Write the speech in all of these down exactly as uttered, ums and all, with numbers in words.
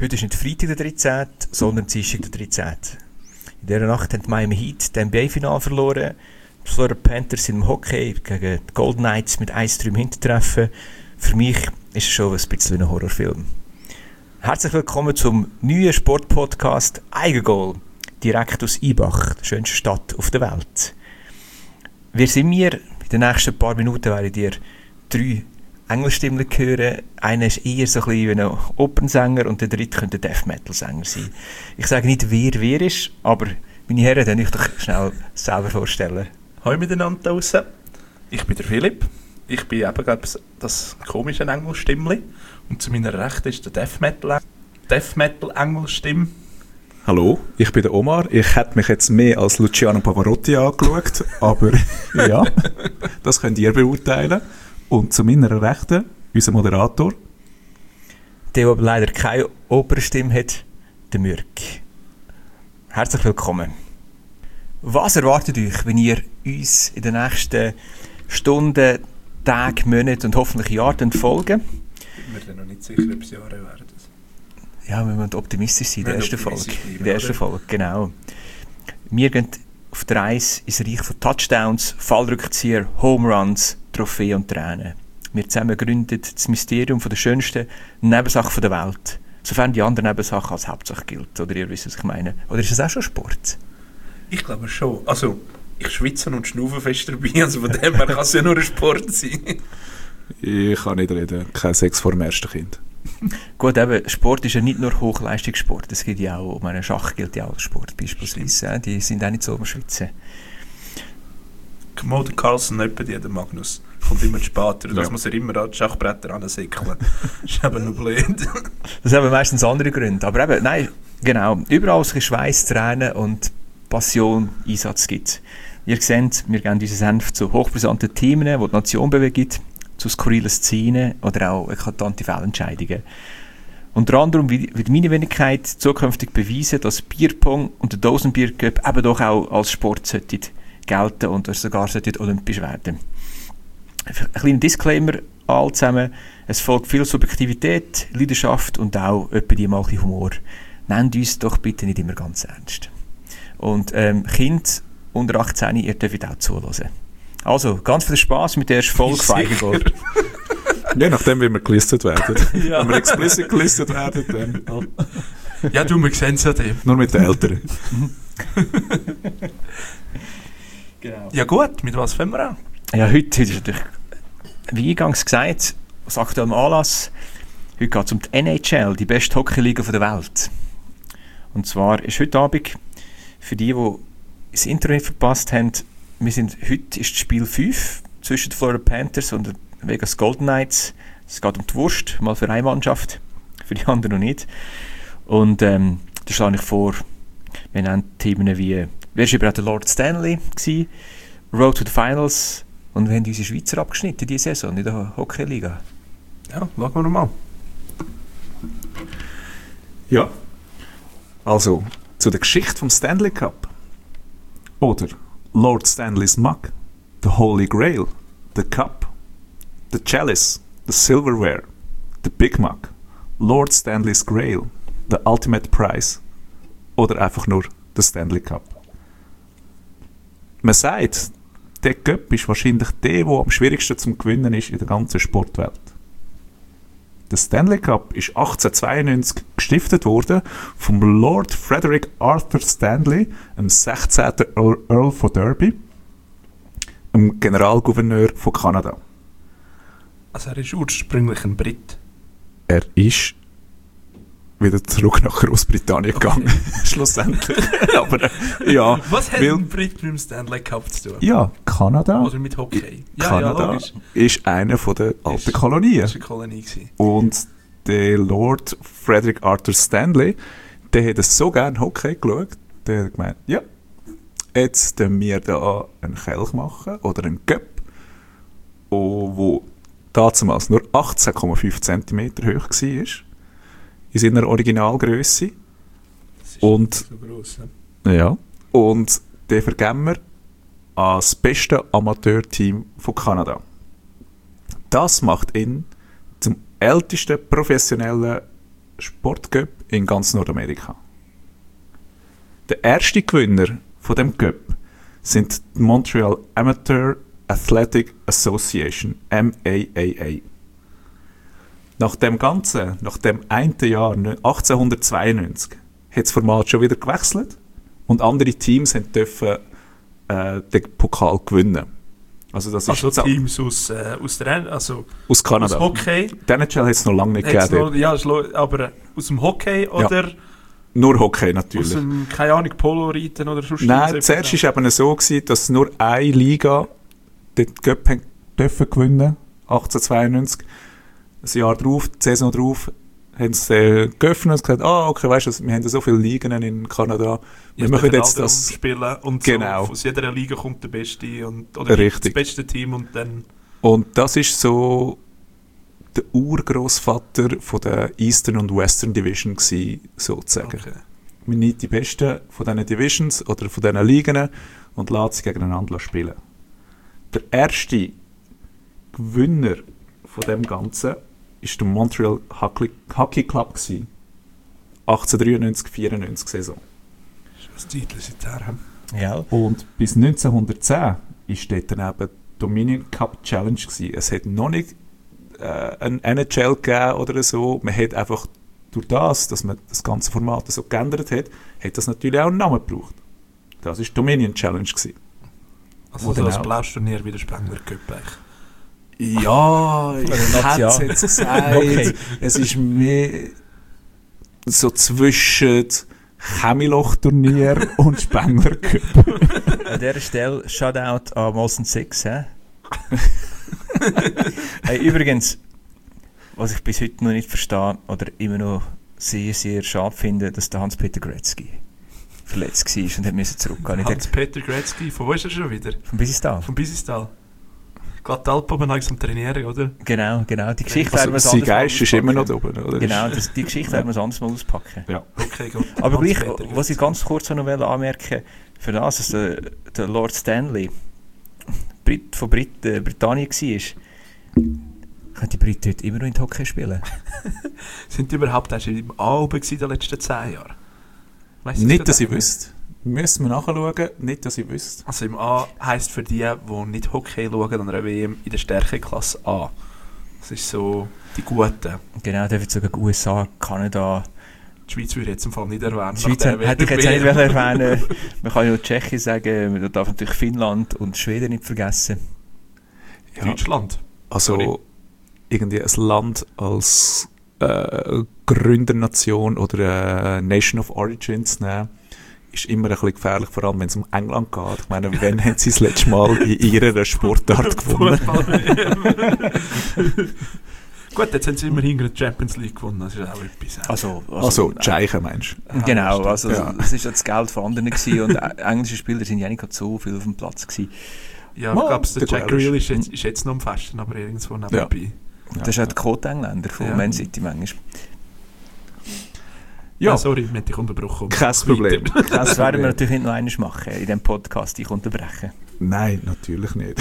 Heute ist nicht Freitag der dreizehnte, sondern Dienstag der dreizehnte. In dieser Nacht haben die Miami Heat das N B A-Finale verloren. Die Florida Panthers sind im Hockey gegen die Golden Knights mit eins drei im Hintertreffen. Für mich ist es schon ein bisschen ein Horrorfilm. Herzlich willkommen zum neuen Sportpodcast Eigengoal, direkt aus Ibach, der schönsten Stadt auf der Welt. Wer sind wir? In den nächsten paar Minuten werdet ihr drei Engelstimmen hören. Einer ist eher so ein bisschen wie ein Opernsänger und der dritte könnte ein Death-Metal-Sänger sein. Ich sage nicht, wer wer ist, aber meine Herren, dann ich doch schnell selber vorstellen. Hallo miteinander da draussen. Ich bin der Philipp. Ich bin eben gerade das komische Engelstimmli. Und zu meiner Rechten ist der Death-Metal-Engelstimme. Hallo, ich bin der Omar. Ich hätte mich jetzt mehr als Luciano Pavarotti angeschaut, aber ja, das könnt ihr beurteilen. Und zu meiner Rechten, unser Moderator. Der, der leider keine Opernstimme hat, der Mürk. Herzlich willkommen. Was erwartet euch, wenn ihr uns in den nächsten Stunden, Tagen, Monaten und hoffentlich Jahren folgen? Ich bin mir noch nicht sicher, ob es Jahre werden. Ja, wir müssen optimistisch sein in der ersten Folge. Bleiben, in der ersten Folge, genau. Wir gehen auf der Reise ins Reich von Touchdowns, Fallrückzieher, Home Runs, Trophäen und Tränen. Wir zusammen gründen das Mysterium von der schönsten Nebensache der Welt. Sofern die andere Nebensache als Hauptsache gilt. Oder ihr wisst, was ich meine. Oder ist das auch schon Sport? Ich glaube schon. Also, ich schwitze und schnaufe fest dabei. Also von dem her kann es ja nur ein Sport sein. Ich kann nicht reden. Kein Sex vor dem ersten Kind. Gut, eben, Sport ist ja nicht nur Hochleistungssport. Es geht ja auch, meine Schach gilt ja auch als Sport beispielsweise. Ja, die sind auch nicht so am Schwitzen. Mo, der Carlsen, etwa die, der Magnus, kommt immer später. Ja. Das muss er immer an die Schachbretter ansäckeln. Das ist eben noch blöd. Das haben meistens andere Gründe. Aber eben, nein, genau. Überall wo es Schweiß, Tränen und Passion Einsatz gibt. Ihr seht, wir geben unseren Senf zu hochbrisanten Themen, die die Nation bewegen, zu skurrilen Szenen oder auch eklatante Fehlentscheidungen. Unter anderem wird meine Wenigkeit zukünftig beweisen, dass Bierpong und der Dosenbiercup eben doch auch als Sport sollten gelten und sogar sollten olympisch werden. Ein kleiner Disclaimer all zusammen. Es folgt viel Subjektivität, Leidenschaft und auch etwa die mal ein bisschen Humor. Nehmt uns doch bitte nicht immer ganz ernst. Und ähm, Kinder unter achtzehn, ihr dürft auch zuhören. Also, ganz viel Spass mit der ersten Folge Feigengoal. Je nachdem, wie wir gelistet werden. Ja. Wenn wir explicit gelistet werden, dann oh. Ja, du, wir sehen es ja dem. Nur mit den Älteren. Genau. Ja gut, mit was fangen wir an? Ja, heute, heute ist natürlich, wie eingangs gesagt, aus aktuellem Anlass, heute geht es um die N H L, die beste Hockeyliga der Welt. Und zwar ist heute Abend, für die, die das Intro nicht verpasst haben, wir sind, heute ist das Spiel fünf zwischen den Florida Panthers und den Vegas Golden Knights. Es geht um die Wurst, mal für eine Mannschaft, für die andere noch nicht. Und ähm, da schlage ich vor, wir nennen Themen wie, wer war überhaupt der Lord Stanley gewesen? Road to the Finals, und wir haben unsere Schweizer abgeschnitten diese Saison in der Hockeyliga. Ja, schauen wir mal. Ja. Also, zu der Geschichte vom Stanley Cup. Oder Lord Stanley's Mug, the Holy Grail, the Cup, the Chalice, the Silverware, the Big Mug, Lord Stanley's Grail, the Ultimate Prize oder einfach nur der Stanley Cup. Man sagt, der Cup ist wahrscheinlich der, der am schwierigsten zum Gewinnen ist in der ganzen Sportwelt. Der Stanley Cup ist achtzehnhundertzweiundneunzig gestiftet worden vom Lord Frederick Arthur Stanley, dem sechzehnten Earl, Earl von Derby, dem Generalgouverneur von Kanada. Also er ist ursprünglich ein Brit. Er ist wieder zurück nach Großbritannien gegangen, okay. Schlussendlich. Aber äh, ja, was hat weil, ein Brit mit dem Stanley Cup zu tun? Ja, Kanada. Oder mit Hockey? Ja, Kanada ja, ist eine von der alten ist, Kolonien. Das war eine Kolonie gewesen. Und der Lord Frederick Arthur Stanley, der hat so gerne Hockey geschaut, der hat gemeint, ja, jetzt können wir da einen Kelch machen oder einen Cup, wo damals nur achtzehn Komma fünf Zentimeter hoch war, in seiner Originalgröße. Das ist und, so gross, ne? Ja. Und den vergeben wir als beste Amateurteam von Kanada. Das macht ihn zum ältesten professionellen Sportcup in ganz Nordamerika. Der erste Gewinner von dem Cup sind die Montreal Amateur Athletic Association, M A A A. Nach dem Ganzen, nach dem einen Jahr, achtzehnhundertzweiundneunzig, hat das Format schon wieder gewechselt und andere Teams dürfen äh, den Pokal gewinnen. Also, das Also ist Teams aus, äh, aus, der, also aus Kanada. aus Hockey. Die N H L hat es noch lange nicht Hat's gegeben. noch, ja, es lo- aber aus dem Hockey oder Nur Hockey aus natürlich. dem, keine Ahnung, Polo-Reiten oder sonst Nein, irgendetwas? zuerst war es eben so, gewesen, dass nur eine Liga den Cup haben dürfen gewinnen, achtzehnhundertzweiundneunzig. Ein Jahr drauf, die Saison drauf, haben sie äh, geöffnet und gesagt, ah, okay, weißt du, wir haben so viele Ligen in Kanada, wir Jetzt machen dürfen jetzt alle das. spielen und Genau. so, aus jeder Liga kommt der Beste und, oder Richtig. das beste Team und dann Und das ist so der Urgroßvater von der Eastern und Western Division gewesen, sozusagen. okay. Wir nehmen die Besten von diesen Divisions oder von diesen Ligen und lassen sie gegeneinander spielen. Der erste Gewinner von dem Ganzen war der Montreal Hockey, Hockey Club gewesen. achtzehnhundertdreiundneunzig vierundneunzig Saison. Das ist ein Titel seither. Hm? Ja. Und bis neunzehnhundertzehn war dort dann eben Dominion Cup Challenge gewesen. Es hat noch nicht äh, ein N H L gegeben oder so. Man hat einfach durch das, dass man das ganze Format so geändert hat, hat das natürlich auch einen Namen gebraucht. Das war Dominion Challenge gewesen. Also Wo so dann ein auch- Blauschturnier wie der Spengler Cup eigentlich. Ja, ich Nation. hätte es jetzt gesagt. Okay. Es ist mehr so zwischen Chemiloch-Turnier und Spengler Cup. An dieser Stelle Shoutout an Molson Six. He? Hey, übrigens, was ich bis heute noch nicht verstehe oder immer noch sehr, sehr schade finde, dass der Hans-Peter Gretzky verletzt war und hat müssen zurückgehen. Ich dachte, Hans-Peter Gretzky, von wo ist er schon wieder? von Bisistal. Vom Bisistal. Gerade die Alpen oben langsam trainieren, oder? Genau, genau. Die Geschichte Also, werden wir sein anders mal Geist ist immer noch da auspacken. oben, oder? Genau, das, die Geschichte werden wir anders mal auspacken. Ja. Okay, gut. Aber gleich, Hans-Peter was ich ganz kurz noch will anmerken, für das, dass der, der Lord Stanley Brit, von Brit, äh, Britannien war, können die Briten heute immer noch in die Hockey spielen. Sind die überhaupt erst im A oben gewesen in den letzten zehn Jahren? Weiss das Nicht, gerade dass ich nicht? wüsste. Müssen wir nachschauen, nicht, dass ich wüsste. Also im A heisst für die, die nicht Hockey schauen, an einer W M in der Stärkeklasse A. Das ist so die Guten. Genau, dürfen sogar die U S A, Kanada. Die Schweiz würde ich jetzt im Fall nicht erwähnen. Die Schweiz nach der hätte ich jetzt W M. nicht erwähnen. Man kann ja Tschechien sagen, man darf natürlich Finnland und Schweden nicht vergessen. Ja, Deutschland. also sorry. irgendwie ein Land als äh, Gründernation oder äh, Nation of Origins nehmen, ist immer ein bisschen gefährlich, vor allem wenn es um England geht. Ich meine, wann haben sie das letzte Mal in ihrer Sportart gewonnen? Fußball. Gut, jetzt haben sie immerhin die Champions League gewonnen, das ist auch etwas. Also, Also, die Scheichen meinst du? Genau, stimmt. also Ja. es ist ja das Geld von anderen gewesen und äh, englische Spieler sind ja nicht gerade so viel auf dem Platz gewesen. Ja, Mal, ich glaube, der der Jack Grealish. Grealish ist jetzt, ist jetzt noch am Festen, aber irgendwo nebenbei. Das ist ja der Quote-Engländer von Ja. Man City manchmal. Ja, Ja, sorry, wir haben dich unterbrochen. kein Problem. Das werden wir Problem. natürlich nicht noch einmal machen, in diesem Podcast, ich unterbrechen. Nein, natürlich nicht.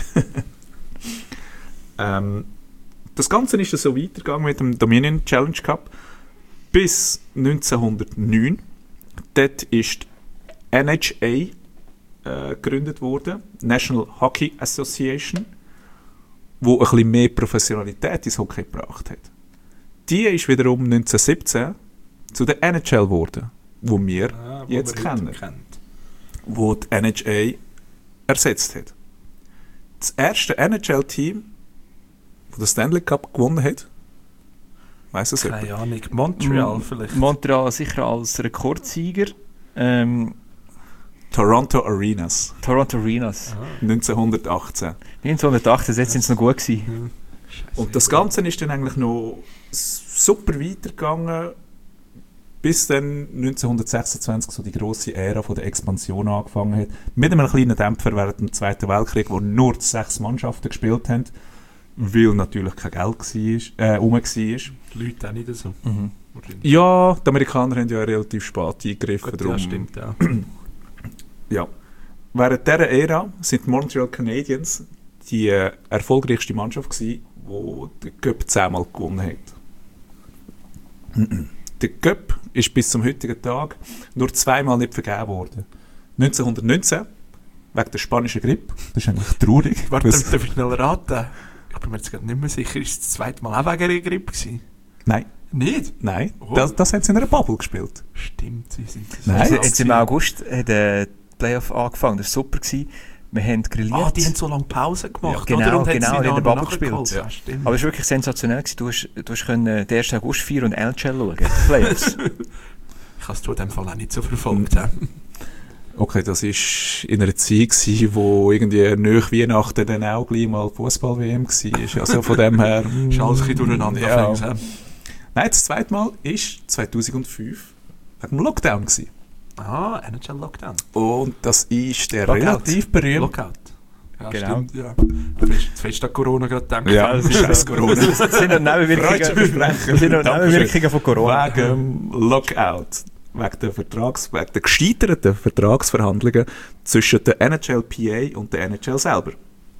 ähm, das Ganze ist so weitergegangen mit dem Dominion Challenge Cup bis neunzehnhundertneun. Dort ist die N H A äh, gegründet worden, National Hockey Association, wo ein bisschen mehr Professionalität ins Hockey gebracht hat. Die ist wiederum neunzehnhundertsiebzehn zu der N H L geworden, wo wir Ah, wo jetzt man heute kennen, kennt. wo die N H A ersetzt hat. Das erste N H L-Team, das den Stanley Cup gewonnen hat, weiss es jemand? Keine Ahnung, Montreal Mm, vielleicht. Montreal sicher als Rekordsieger. Ähm, Toronto Arenas, Toronto Arenas. Ah. neunzehnhundertachtzehn. neunzehnhundertachtzehn, jetzt sind sie noch gut gewesen. Hm. Scheisse. Und das Ganze ist dann eigentlich noch super weitergegangen, bis dann neunzehnhundertsechsundzwanzig so die grosse Ära von der Expansion angefangen hat. Mit einem kleinen Dämpfer während dem Zweiten Weltkrieg, wo nur sechs Mannschaften gespielt haben, weil natürlich kein Geld war, äh, rum war. Die Leute auch nicht so. Mhm. wahrscheinlich. Ja, die Amerikaner haben ja relativ spät eingegriffen. Gut, darum- ja, stimmt, ja. Ja. Während dieser Ära sind die Montreal Canadiens die äh, erfolgreichste Mannschaft gewesen, die den Cup zehnmal gewonnen hat. Der Cup ist bis zum heutigen Tag nur zweimal nicht vergeben worden. neunzehnhundertneunzehn, wegen der spanischen Grippe. Das ist eigentlich traurig. Warte, Was- darf ich schnell raten? Ich bin mir jetzt gerade nicht mehr sicher, ist das zweite Mal auch wegen einer Grippe gewesen? Nein, Nicht? nein. Oh. Das, das hat sie in einer Bubble gespielt. Stimmt, sie sind das. Nein. Jetzt, Jetzt jetzt im August hat der Playoff angefangen, das war super. Gewesen. Wir haben grilliert. Ah, die haben so lange Pause gemacht, Ja, genau, oder? Und haben genau, sie in der noch Bubble nachgeholt. gespielt. Ja, stimmt. Aber es war wirklich sensationell. Gewesen. Du hast, du hast können den ersten August feiern und N H L schauen. Playoffs. Ich habe es in dem Fall auch nicht so verfolgt. ja. Okay, das war in einer Zeit, gewesen, wo irgendwie nach Weihnachten dann auch gleich mal Fußball-W M war. Also von dem her... Ist alles ein bisschen durcheinander. Ja. Ja. Nein, das zweite Mal war zweitausendfünf wegen dem Lockdown. Gewesen. Ah, N H L Lockdown. Und das ist der Lockout. relativ berühmt... Lockout. Ja, Genau. stimmt. Ja. Du hast zu fest an Corona gerade gedacht. Ja, das ist scheiß so. Corona. Das sind noch Nebenwirkungen, Freundschaftsversprechen. das sind noch Dankeschön. Nebenwirkungen von Corona. Wegen dem Lockout, wegen der, Vertrags, wegen der gescheiterten Vertragsverhandlungen zwischen der N H L P A und der N H L selber.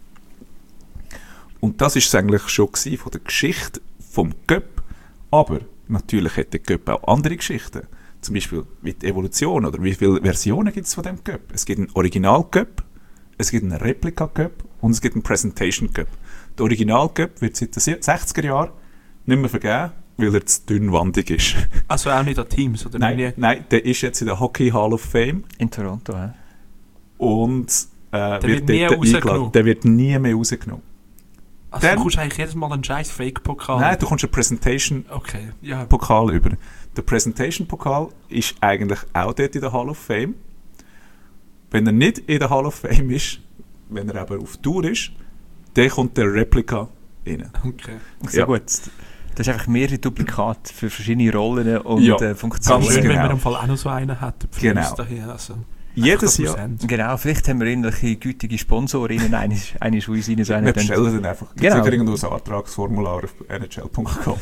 Und das war es eigentlich schon gewesen von der Geschichte vom Cup. Aber natürlich hat der Cup auch andere Geschichten. Zum Beispiel wie die Evolution oder wie viele Versionen gibt es von dem Cup. Es gibt einen Original-Cup, es gibt einen Replika-Cup und es gibt einen Presentation-Cup. Der Original-Cup wird seit den sechziger Jahren nicht mehr vergeben, weil er zu dünnwandig ist. Also auch nicht an Teams, oder? Nein, Nie? nein, der ist jetzt in der Hockey Hall of Fame In Toronto, ja. und äh, wird nie dort rausgenommen? eingeladen. Der wird nie mehr rausgenommen. Also Dann- du kommst eigentlich jedes Mal einen scheiß Fake-Pokal. Nein, du kommst einen Presentation-Pokal Okay, ja. über. Der Presentation-Pokal ist eigentlich auch dort in der Hall of Fame. Wenn er nicht in der Hall of Fame ist, wenn er aber auf Tour ist, dann kommt der Replika rein. Okay. So Ja. gut. Das ist einfach mehrere Duplikate für verschiedene Rollen und Ja, äh, Funktionen. ganz Schön, wenn genau. wir im Fall auch noch so einen hätten. für Genau. uns daheer, also, Jedes einfach, dass Jahr. wir's haben. Genau, vielleicht haben wir irgendwelche gütige Sponsorinnen, eine ist, eine ist uns rein, so eine Wir dann- bestellen dann einfach Genau. genau. irgendwo ein Antragsformular auf N H L Punkt com.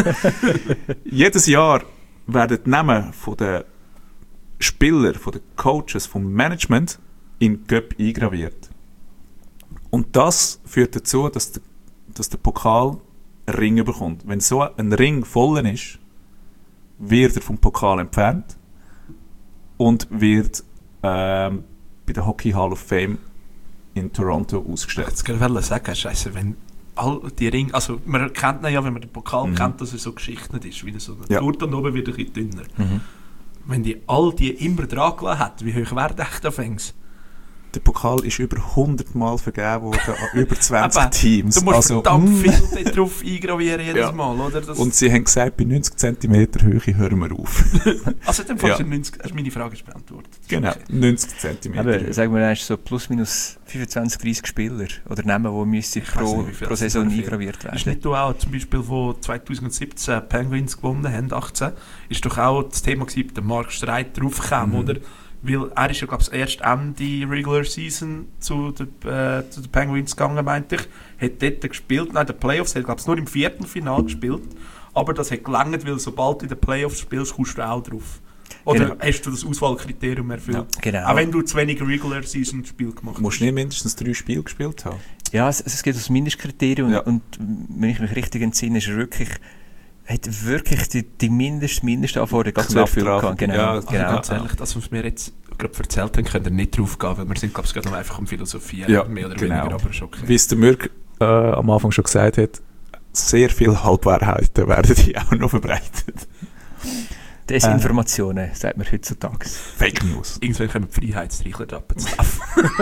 Jedes Jahr werden die Namen von der Spieler, von den Coaches, vom Management in den Cup eingraviert. Und das führt dazu, dass der, dass der Pokal einen Ring bekommt. Wenn so ein Ring voll ist, wird er vom Pokal entfernt und wird ähm, bei der Hockey Hall of Fame in Toronto Ich ausgestellt. wollte jetzt gerade sagen, Scheiße, wenn all die Ringe, also man kennt ihn ja, wenn man den Pokal Mhm. kennt, dass er so geschichtet ist, wie der so Ja. Gurt und oben wird ein bisschen dünner. Mhm. Wenn die all die immer dran gelassen hat, wie hoch wäre der echt anfängst? Der Pokal ist über hundert Mal vergeben worden an über zwanzig Aber Teams. Du musst Also, verdammt mm. viel dort drauf eingravieren jedes Ja. Mal, oder? Das, Und sie haben gesagt, bei neunzig Zentimeter Höhe hören wir auf. also dann fast Ja. neunzig, hast meine Frage ist beantwortet. Genau, Okay. neunzig Zentimeter Aber Höhe. sagen wir, da hast so plus minus fünfundzwanzig, dreißig Spieler oder Namen, die müssen Ich weiss pro, nicht, wie viel pro das sind, Saison aber viel. eingraviert Ist werden. nicht du auch zum Beispiel, wo zweitausendsiebzehn Penguins gewonnen haben, achtzehn, ist doch auch das Thema gewesen, der Mark Streit draufkam, Mhm. oder? Weil er ist ja, glaube ich, erst Ende Regular Season zu den, äh, zu den Penguins gegangen, meinte ich. Hat dort gespielt, nein, der Playoffs, hat, glaube ich, nur im vierten Final gespielt. Aber das hat gelangt, weil sobald du in den Playoffs spielst, kommst du auch drauf. Oder Genau. hast du das Auswahlkriterium erfüllt? Genau. Auch wenn du zu wenig Regular Season Spiel gemacht Du musst hast. nicht mindestens drei Spiele gespielt haben. Ja, es, es gibt das Mindestkriterium Ja. und wenn ich mich richtig entsinne, ist er wirklich, hat wirklich die, die mindest, Mindestanforderungen ganz Knapp erfüllt drauf. gehabt. Genau, Ja, Also genau. ganz ehrlich, das, was wir jetzt gerade erzählt haben, können wir nicht drauf gehen, weil wir sind, glaube ich, gerade noch einfach am Philosophieren, Ja, mehr oder genau. weniger, aber ist okay. Wie es der Mürk äh, am Anfang schon gesagt hat, sehr viele Halbwahrheiten werden die auch noch verbreitet. Desinformationen, sagt man heutzutage. Fake News. Irgendwann kommen die Freiheitsstreichler drappen zu laufen.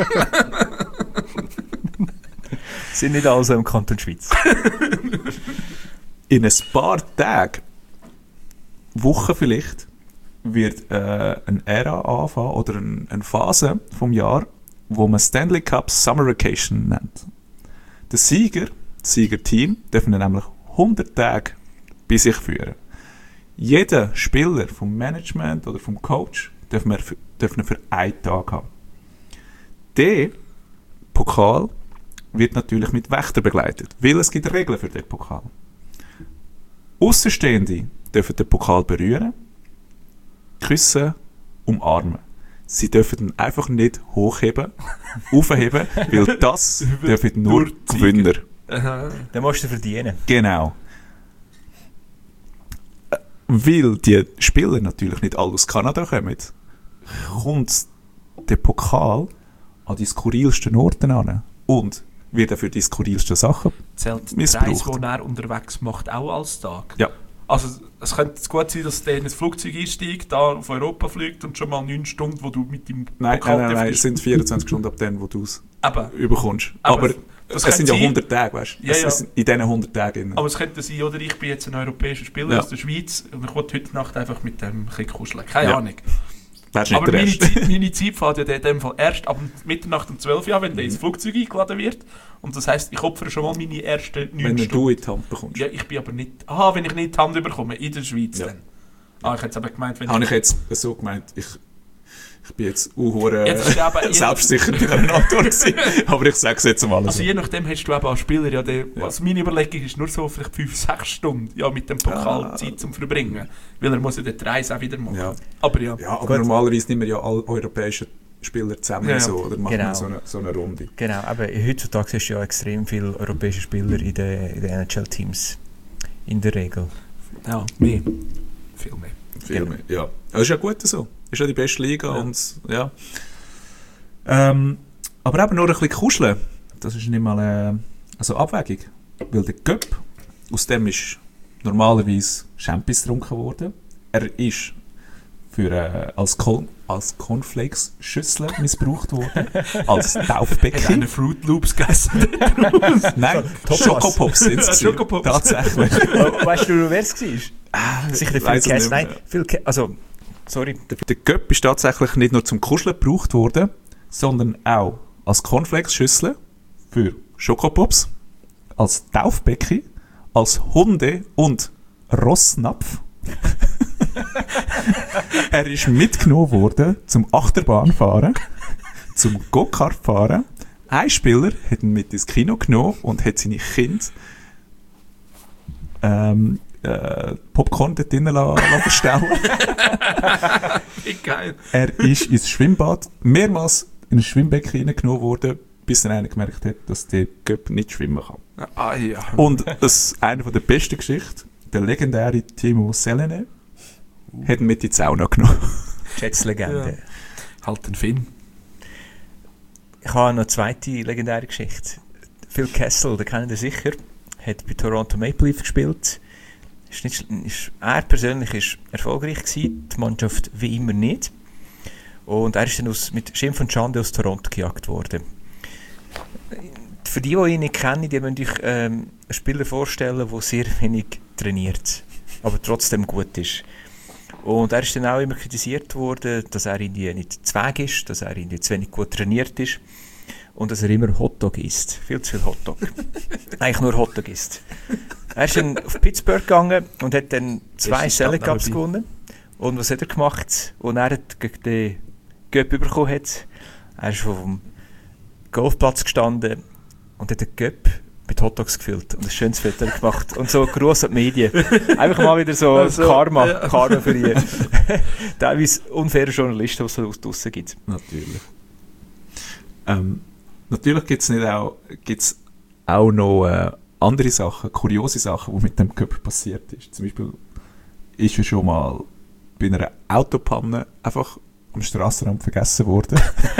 Sind nicht alle so im Kanton Schweiz. In ein paar Tagen, Wochen vielleicht, wird äh, eine Ära anfangen oder eine, eine Phase vom Jahr, wo man Stanley Cup Summer Vacation nennt. Der Sieger, das Siegerteam, dürfen nämlich hundert Tage bei sich führen. Jeder Spieler vom Management oder vom Coach dürfen wir für, dürfen für einen Tag haben. Der Pokal wird natürlich mit Wächter begleitet, weil es gibt Regeln für den Pokal. Außenstehende dürfen den Pokal berühren, küssen, umarmen. Sie dürfen ihn einfach nicht hochheben, aufheben, weil das dürfen nur Nur die Gewinner. Aha. Den musst du verdienen. Genau. Äh, weil die Spieler natürlich nicht alle aus Kanada kommen, kommt der Pokal an die skurrilsten Orte an und wird für die skurrilsten Sachen Zählt die missbraucht. Reise, die er unterwegs macht, auch als Tag? Ja. Also es könnte gut sein, dass der in ein Flugzeug einsteigt, da auf Europa fliegt und schon mal neun Stunden, wo du mit dem Nein, Pokal nein, nein, nein, es dürftest- sind vierundzwanzig Stunden ab dem, wo du es Aber, überkommst. Aber Aber, das es sind ja könnte sein- hundert Tage, weißt du? Ja, Es ja. sind in diesen hundert Tagen. aber es könnte sein, oder ich bin jetzt ein europäischer Spieler Ja. aus der Schweiz und ich will heute Nacht einfach mit dem ein bisschen kuscheln. Keine Ja. Ahnung. Wärst nicht Aber der meine Erste. Zeit, meine Zeit fährt ja in dem Fall erst ab Mitternacht um zwölf Uhr, wenn der ins Flugzeug eingeladen wird. Und das heisst, ich opfere schon mal meine ersten neun Wenn Stunden. du in die Hand bekommst. Ja, ich bin aber nicht... Aha, wenn ich nicht die Hand bekomme, in der Schweiz Ja. dann. Ah, ich hätte es aber gemeint, wenn Habe ich jetzt so gemeint, ich, ich bin jetzt uhure Jetzt ist aber- äh, selbstsicher in dieser Antwort gewesen. Aber ich sage es jetzt mal Also so. je nachdem hast du eben als Spieler ja, der, Ja. also meine Überlegung ist nur so vielleicht fünf, sechs Stunden ja, mit dem Pokal Ah. Zeit zum Verbringen. Weil er muss ja die Reise auch wieder machen. Ja. Aber ja. Ja, aber normalerweise nehmen wir ja alle europäischen Spieler zusammen Ja, ja. so, oder machen Genau. wir so eine, so eine Runde. Genau, aber heutzutage hast du ja extrem viele europäische Spieler in den, in den N H L-Teams. In der Regel. Ja, mehr. Viel mehr. Viel mehr, ja. Das ist ja gut so. Ist ja die beste Liga Ja. und ja. Ähm, aber eben nur ein bisschen kuscheln. Das ist nicht mal äh, also Abwägung. Weil der Cup, aus dem ist normalerweise Champions getrunken worden. Er ist für, äh, als, Con als Cornflakes-Schüssel missbraucht worden. Als Hat Taufbecken. einen Fruit Loops gegessen. Nein, Topaz. Schokopops sind es. Schokopops. Tatsächlich. Oh, weißt du, wer es war? Ah, Sicher ich der weiss Phil es Kessel. nicht Nein, mehr. Phil Ke also, sorry. Der Der Cup ist tatsächlich nicht nur zum Kuscheln gebraucht worden, sondern auch als Cornflakes-Schüssel für Schokopops, als Taufbecken, als Hunde- und Rossnapf. Er ist mitgenommen worden zum Achterbahnfahren, zum Go-Kart-Fahren. Ein Spieler hat ihn mit ins Kino genommen und hat seine Kinder ähm, äh, Popcorn dort drinnen la- la verstellen. Wie geil. Er ist ins Schwimmbad mehrmals in ein Schwimmbecken hineingenommen worden, bis er einer gemerkt hat, dass der Göpp nicht schwimmen kann. Ah ja. Und das ist eine der besten Geschichten. Der legendäre Timo Selene hat ihn mit in die Sauna genommen. Jets-Legende. Halt den Finn. Ich habe noch eine zweite legendäre Geschichte. Phil Kessel, den kennt ihr sicher, hat bei Toronto Maple Leafs gespielt. Ist nicht, ist, er persönlich ist erfolgreich gewesen, die Mannschaft wie immer nicht. Und er ist dann aus, mit Schimpf und Schande aus Toronto gejagt worden. Für die, die ihn nicht kennen, die müssen euch ähm, einen Spieler vorstellen, der sehr wenig trainiert, aber trotzdem gut ist. Und er ist dann auch immer kritisiert worden, dass er irgendwie nicht zu Weg ist, dass er irgendwie zu wenig gut trainiert ist und dass er immer Hotdog isst. Viel zu viel Hotdog. Eigentlich nur Hotdog isst. Er ist dann auf Pittsburgh gegangen und hat dann zwei Beste Stadt Stanley Cups dabei. gewonnen. Und was hat er gemacht? Und er hat gegen den Göpp bekommen hat, er ist vom Golfplatz gestanden und hat den Göpp mit Hotdogs gefüllt und ein schönes Foto gemacht. Und so gross an die Medien. Einfach mal wieder so Also, Karma, ja. Karma für die teilweise unfaire Journalisten, die es so draussen gibt. Natürlich. Ähm, natürlich gibt es nicht auch, gibt's auch noch äh, andere Sachen, kuriose Sachen, die mit dem Cup passiert ist. Zum Beispiel ist er schon mal bei einer Autopanne einfach am Strassenrand vergessen worden.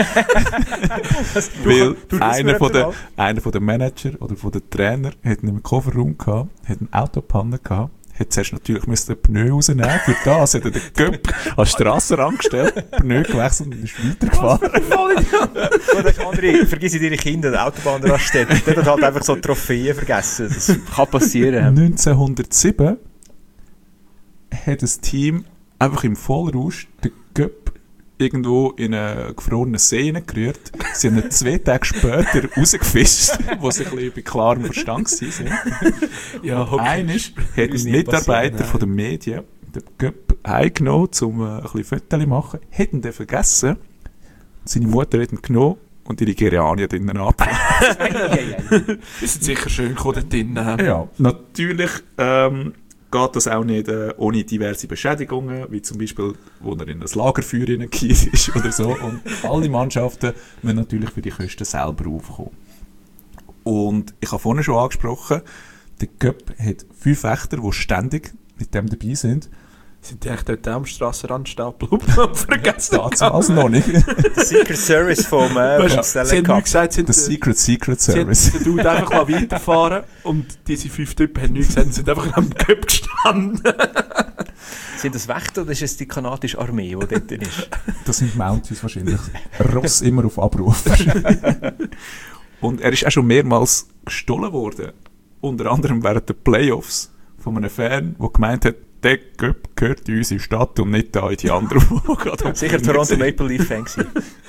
Weil du- du- einer, das von mir der, mal. einer von der Manager oder von der Trainer hat ihn im Kofferraum gehabt, hat eine Autopanne gehabt, hat zuerst natürlich müssen den Pneu rausnehmen. Für das hat er den Cup an den Strassenrand gestellt, Pneu gewechselt und ist weitergefahren. Und das andere, vergiss deine Kinder an der Autobahnraststätte. Der hat halt einfach so Trophäen vergessen. Das kann passieren. neunzehnhundertsieben hat das Team einfach im Vollrausch den Cup irgendwo in einen gefrorenen See gerührt. Sie haben ihn zwei Tage später rausgefischt, wo sie ein bisschen bei klarem Verstand waren. Ja, Einer hat ein Ist nie Mitarbeiter passiert, von den Medien den Cup heimgenommen, um äh, ein bisschen Fotos zu machen, hat ihn dann vergessen. Seine Mutter hat ihn genommen und ihre Geranien drinnen abgelassen. Die sind sicher schön gekommen dort drinnen. Ja, natürlich ähm, geht das auch nicht äh, ohne diverse Beschädigungen, wie zum Beispiel, wo er in ein Lagerfeuer hineingefallen ist oder so. Und alle Mannschaften müssen natürlich für die Kosten selber aufkommen. Und ich habe vorhin schon angesprochen, der Cup hat fünf Wächter, die ständig mit dem dabei sind. Sind die echt dort am Strassenrand stehen geblieben und vergessen? Damals noch nicht. Der Secret Service vom, äh, Weißt, vom sie Stanley haben nicht Cup. gesagt, sind The Secret Secret sie haben Service. den Dude einfach mal weiterfahren und diese fünf Typen haben nichts gesagt, sind einfach am Cup gestanden. Sind das Wächter oder ist es die kanadische Armee, die dort ist? Das sind Mounties wahrscheinlich. Ross immer auf Abruf. Und er ist auch schon mehrmals gestohlen worden. Unter anderem während der Playoffs von einem Fan, der gemeint hat, der Cup gehört in unsere Stadt und nicht da in die andere. wo gerade Sicher Toronto Maple Leaf Fan gewesen.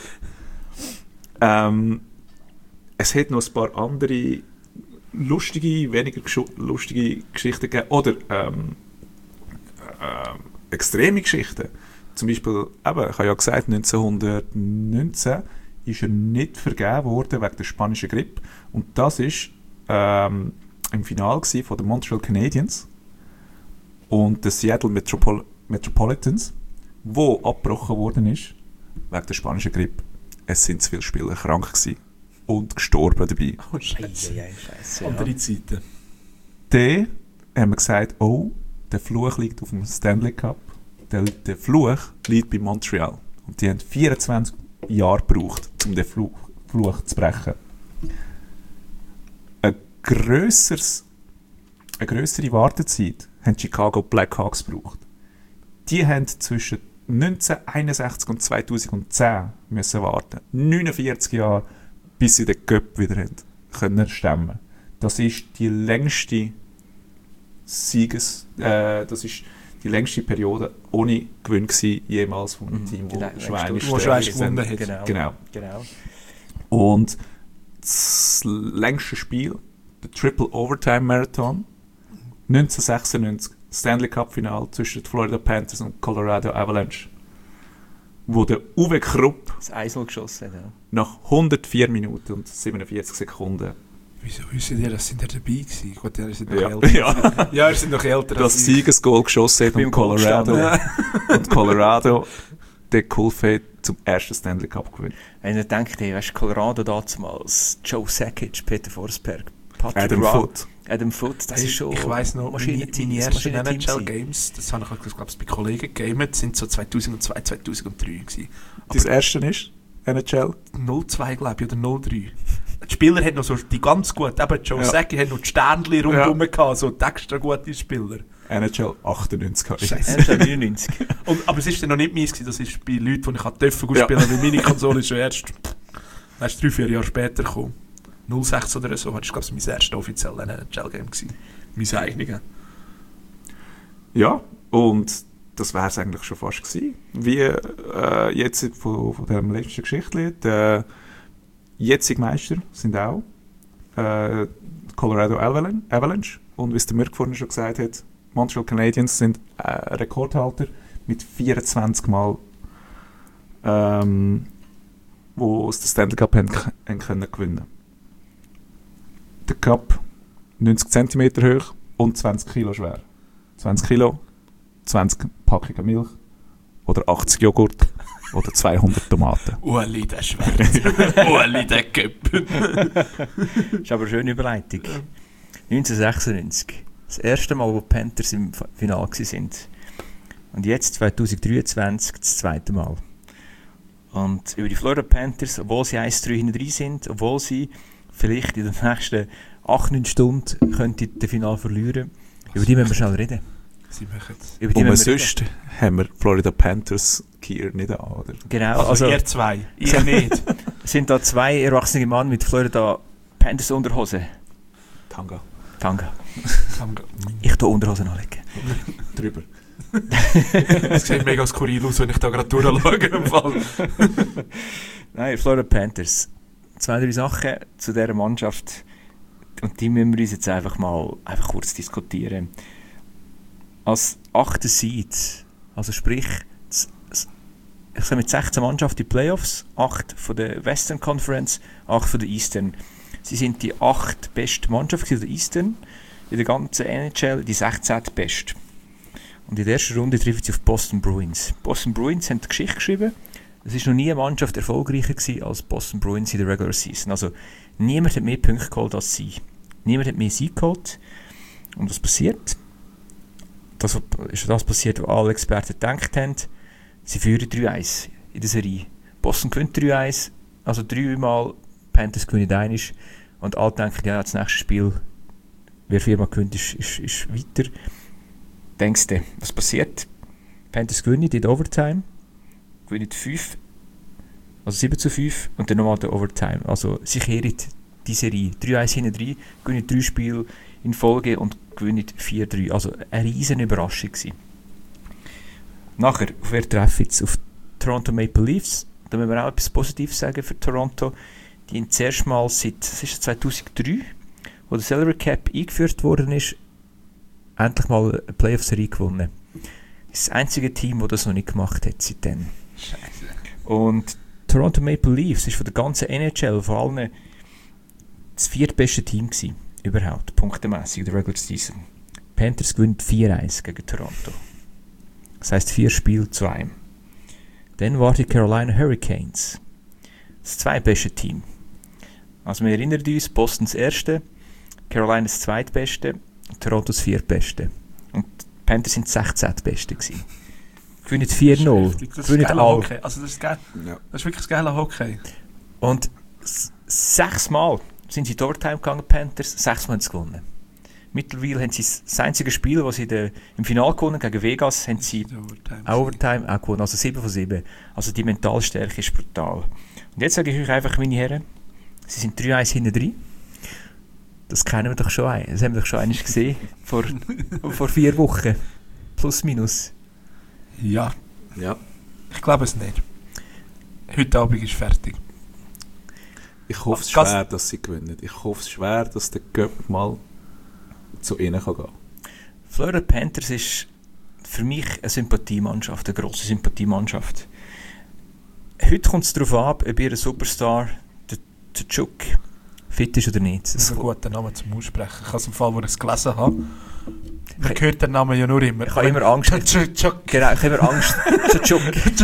ähm, Es hat noch ein paar andere lustige, weniger geschu- lustige Geschichten gegeben. Oder ähm, ähm, extreme Geschichten. Zum Beispiel, eben, ich habe ja gesagt, neunzehnhundertneunzehn ist er nicht vergeben worden wegen der spanischen Grippe. Und das war ähm, im Finale gsi von den Montreal Canadiens und den Seattle Metropol- Metropolitans, wo abgebrochen worden ist wegen der spanischen Grippe. Es sind zu viele Spieler krank gewesen und gestorben dabei. Oh, Scheiße. Eieiei, Scheiße, ja. Andere Zeiten. Dann haben wir gesagt, oh, der Fluch liegt auf dem Stanley Cup. Der, der Fluch liegt bei Montreal. Und die haben vierundzwanzig Jahre gebraucht, um den Fluch, Fluch zu brechen. Ein grösseres, eine grössere Wartezeit haben die Chicago Blackhawks gebraucht. Die haben zwischen neunzehnhunderteinundsechzig und zweitausendzehn müssen warten. neunundvierzig Jahre, bis sie den Cup wieder haben können stemmen. Das ist die längste Sieges, äh, das ist die längste Periode ohne Gewinn gewesen, jemals von einem Mhm. Team, Die wo längste- Schweinisch wo Schweinisch gewonnen hat. Genau. Genau. genau. Und das längste Spiel, der Triple Overtime Marathon, neunzehnhundertsechsundneunzig, Stanley Cup Final zwischen den Florida Panthers und Colorado Avalanche, wo der Uwe Krupp Das Eisel geschossen, ja. nach hundertvier Minuten und siebenundvierzig Sekunden Wieso wissen die, das sind ja dabei gewesen? Gut, die sind noch ja, älter. ja, Ja, sie sind noch älter als das ich. Siegesgoal geschossen hat Beim und Colorado, Goal und Colorado den geholfen hat, zum ersten Stanley Cup gewinnen. Wenn ihr denkt, hey, weißt du, Colorado damals, Joe Sakic, Peter Forsberg, Patrick Adam Roy, Foote. Adam Foote, das Hey, ist schon ich weiss noch, meine, Maschinenteam, meine das ersten Maschinenteam N H L gewesen. Games, das habe ich, glaube ich, bei Kollegen gegamet, sind so zweitausendzwei, zweitausenddrei gewesen. Das erste ist N H L. null zwei, glaube ich, oder null drei. Die Spieler haben noch so die ganz gut, eben Joe Ja. Sakic hat noch die Sternchen rundherum Ja. gehabt, so die extra gute Spieler. N H L achtundneunzig. habe ich. Scheisse. N H L neunundneunzig. Und, aber es war dann noch nicht meins gewesen, das ist bei Leuten, die ich halt dürfen gut Ja. spielen, weil meine Konsole ist schon erst, erst drei, vier Jahre später gekommen. null sechs oder so, das war, glaube ich, mein erstes offizielles N H L-Game gewesen. Mein eigenes. Ja, und das wäre es eigentlich schon fast gewesen. Wie äh, jetzt von, von der letzten Geschichte. Der jetzige Meister sind auch äh, Colorado Avalan- Avalanche. Und wie es der Mirk vorhin schon gesagt hat, Montreal Canadiens sind äh, Rekordhalter mit vierundzwanzig Mal, ähm, wo es den Stanley Cup haben, haben können gewinnen. Der Cup neunzig Zentimeter hoch und zwanzig Kilo schwer. zwanzig Kilo, zwanzig Packungen Milch oder achtzig Joghurt oder zweihundert Tomaten. Ueli, der Schwert. Ueli, der Köpp. Das ist aber eine schöne Überleitung. neunzehnhundertsechsundneunzig. Das erste Mal, wo die Panthers im F- Finale waren. Und jetzt, zweitausenddreiundzwanzig, das zweite Mal. Und über die Florida Panthers, obwohl sie eins drei hinten drin sind, obwohl sie vielleicht in den nächsten acht neun Stunden könnten das Finale verlieren, über die müssen wir schnell reden. Sie machen es. Über die Und müssen wir sonst haben wir Florida Panthers Gear nicht an, oder? reden. Genau, Also, also, ihr zwei, ihr nicht. sind da zwei erwachsene Männer mit Florida Panthers Unterhose. Tanga. Danke. Ich tue Unterhosen anlegen. Drüber. Es sieht mega skurril aus, wenn ich da gerade durchschaue. Im Fall. Nein, Florida Panthers. Zwei, drei Sachen zu dieser Mannschaft. Und die müssen wir uns jetzt einfach mal einfach kurz diskutieren. Als achte Seed, also sprich, z- z- ich sage mit sechzehn Mannschaften in die Playoffs, acht von der Western Conference, acht von der Eastern. Sie sind die acht beste Mannschaft der Eastern, in der ganzen N H L die sechzehnte beste. Und in der ersten Runde treffen sie auf Boston Bruins. Boston Bruins haben die Geschichte geschrieben. Es war noch nie eine Mannschaft erfolgreicher gewesen als Boston Bruins in der Regular Season. Also niemand hat mehr Punkte geholt als sie. Niemand hat mehr Sieg geholt. Und was passiert? das ist das passiert, was alle Experten gedacht haben. Sie führen drei eins in der Serie. Boston gewinnt drei eins, also dreimal, Panthers gewinnen einmal. Und alle denken, ja, das nächste Spiel, wer viermal gewinnt, ist, ist, ist weiter. Denkst du, was passiert? Panthers gewinnen in der Overtime, gewinnen fünf, also sieben zu fünf und dann nochmal der Overtime. Also sie kehren die Serie drei eins hinten rein, gewinnen drei Spiele in Folge und gewinnen vier drei. Also eine riesen Überraschung gewesen. Nachher, auf wer treffen jetzt? Auf Toronto Maple Leafs. Da müssen wir auch etwas Positives sagen für Toronto. Die haben zuerst mal seit das ist zweitausenddrei, wo der Salary Cap eingeführt worden ist, endlich mal eine Playoff-Serie gewonnen. Das ist das einzige Team, das das noch nicht gemacht hat seitdem. Scheiße. Und Toronto Maple Leafs ist von der ganzen N H L, vor allem das viertbeste Team gewesen, überhaupt, punktemässig in der Regular Season. Panthers gewinnt vier eins gegen Toronto. Das heisst vier Spiele zu einem. Dann war die Carolina Hurricanes. Das zweitbeste Team. Also wir erinnern uns, Boston das erste, Carolina das zweitbeste, Toronto das viertbeste. Und die Panthers sind das sechzehnte Beste gewesen. Gewinnen vier null. Gewinnen alle. Also das ist, geil. Ja. Das ist wirklich das geile Hockey. Und s- sechsmal sind sie in die Overtime gegangen, Panthers, sechsmal haben sie gewonnen. Mittlerweile haben sie das einzige Spiel, das sie de, im Finale gewonnen gegen Vegas, haben sie Overtime, Overtime auch gewonnen, also sieben von sieben. Also die Mentalstärke ist brutal. Und jetzt sage ich euch einfach, meine Herren, sie sind drei eins hinten drin. Das kennen wir doch schon ein. Das haben wir doch schon einmal gesehen, vor, vor vier Wochen. Plus, minus. Ja. Ja. Ich glaube es nicht. Heute Abend ist fertig. Ich hoffe es Gas- schwer, dass sie gewinnen. Ich hoffe es schwer, dass der Cup mal zu ihnen kann gehen. Florida Panthers ist für mich eine Sympathiemannschaft, eine grosse Sympathiemannschaft. Heute kommt es darauf an, ob ihr Superstar, der, der Chuk, fit ist oder nicht. Das ist ein guter Name zum Aussprechen. Ich habe es im Fall, wo ich es gelesen habe. Man Ich- hört den Namen ja nur immer. Ich habe immer Angst. Chuck. Genau, ich habe immer Angst. Der Chuk.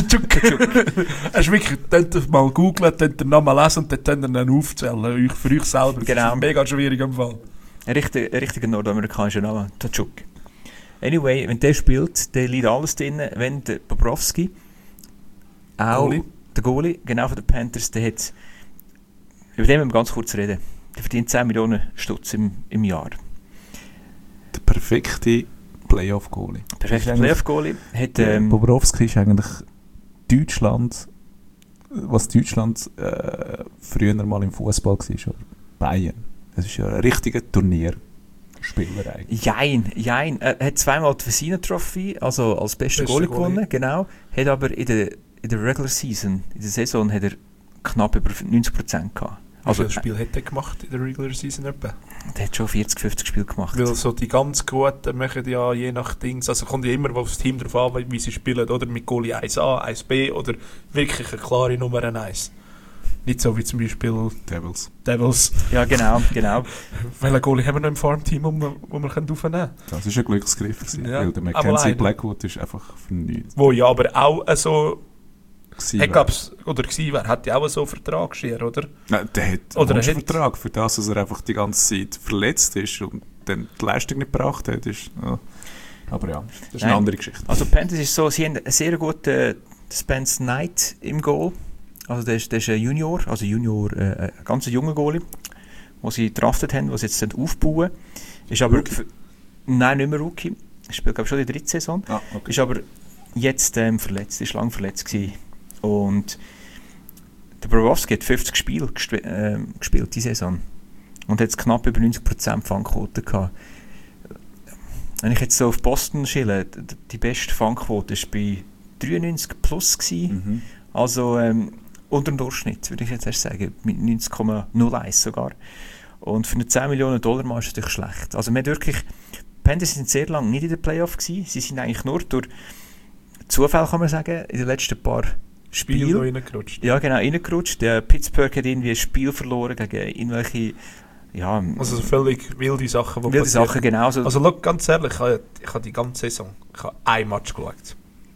Es ist wirklich, könnt mal googlen, könnt den Namen lesen und dann könnt ihr ihn aufzählen. Euch, für euch selber. Genau. Das ist mega schwierig im Fall. Ein richtiger, ein richtiger nordamerikanischer Name, Tachuk. Anyway, wenn der spielt, der liegt alles drin. Wenn der Bobrovsky, auch Goalie. der Goalie, genau von den Panthers, der hat, über den müssen wir ganz kurz reden. Der verdient zehn Millionen Stutz im, im Jahr. Der perfekte Playoff-Goalie. Perfekter Playoff-Goalie. Hat, ähm, Bobrovsky ist eigentlich Deutschland, was Deutschland äh, früher mal im Fußball war, oder Bayern. Das ist ja ein richtiger Turnierspieler eigentlich. Jein, jein. Er hat zweimal die Versina-Trophy, also als bester Bester Goalie Goalie. gewonnen, genau. Hat aber in der, in der Regular Season, in der Saison, hat er knapp über neunzig Prozent gehabt. Also, Also, wie viele Spiele hat er gemacht in der Regular Season etwa? der hat schon vierzig, fünfzig Spiele gemacht. Weil so die ganz Guten machen ja je nach Dings, also kommt ja immer aufs Team drauf an, wie sie spielen, oder mit Goalie eins A, eins B oder wirklich eine klare Nummer eins. Nicht so wie zum Beispiel Devils. Devils. Ja, genau, genau. Welchen Goalie haben wir noch im Farmteam, wo wir, wo wir aufnehmen können? Das war ein Glücksgriff, gewesen, Ja, weil der aber Mackenzie leider. Blackwood ist einfach vernünftig. Wo ja aber auch äh, so, gewesen hat, wäre. gab's, oder gewesen wäre, hat ja auch so einen Vertrag schier, oder? Nein, der hat Oder einen er hat- Vertrag für das, dass er einfach die ganze Zeit verletzt ist und dann die Leistung nicht gebracht hat. Ist, ja. Aber ja, das ist eine Nein. andere Geschichte. Also Panthers ist so, sie haben einen sehr guten Spence Knight im Goal. Also der ist, der ist ein Junior, also Junior, äh, ein ganz junger Goalie, den sie gedraftet haben, den sie jetzt aufbauen. Ist aber Rookie? für, nein, nicht mehr Rookie. Er spielt glaube ich schon die dritte Saison. Ah, okay. Ist aber jetzt ähm, verletzt, ist lang verletzt gewesen. Und der Bobrovsky hat fünfzig Spiele gesp- äh, gespielt diese Saison und hat jetzt knapp über neunzig Prozent Fangquote gehabt. Wenn ich jetzt so auf Boston schiele, d- d- die beste Fangquote war bei dreiundneunzig plus gewesen. Mhm. Also ähm, unter dem Durchschnitt, würde ich jetzt erst sagen, mit neunzig Komma null eins sogar. Und für eine zehn Millionen Dollar Mal ist das natürlich schlecht. Also man hat wirklich, die Panthers sind sehr lange nicht in den Playoffs gewesen. Sie sind eigentlich nur durch Zufall, kann man sagen, in den letzten paar Spiel Spielen. noch reingerutscht. Ja, genau, reingerutscht. Der Pittsburgh hat irgendwie ein Spiel verloren gegen irgendwelche, ja, Also so völlig wilde Sachen, die wilde passieren. Sachen, genauso. Also look, ganz ehrlich, ich habe, ich habe die ganze Saison, ich habe ein Match geschaut.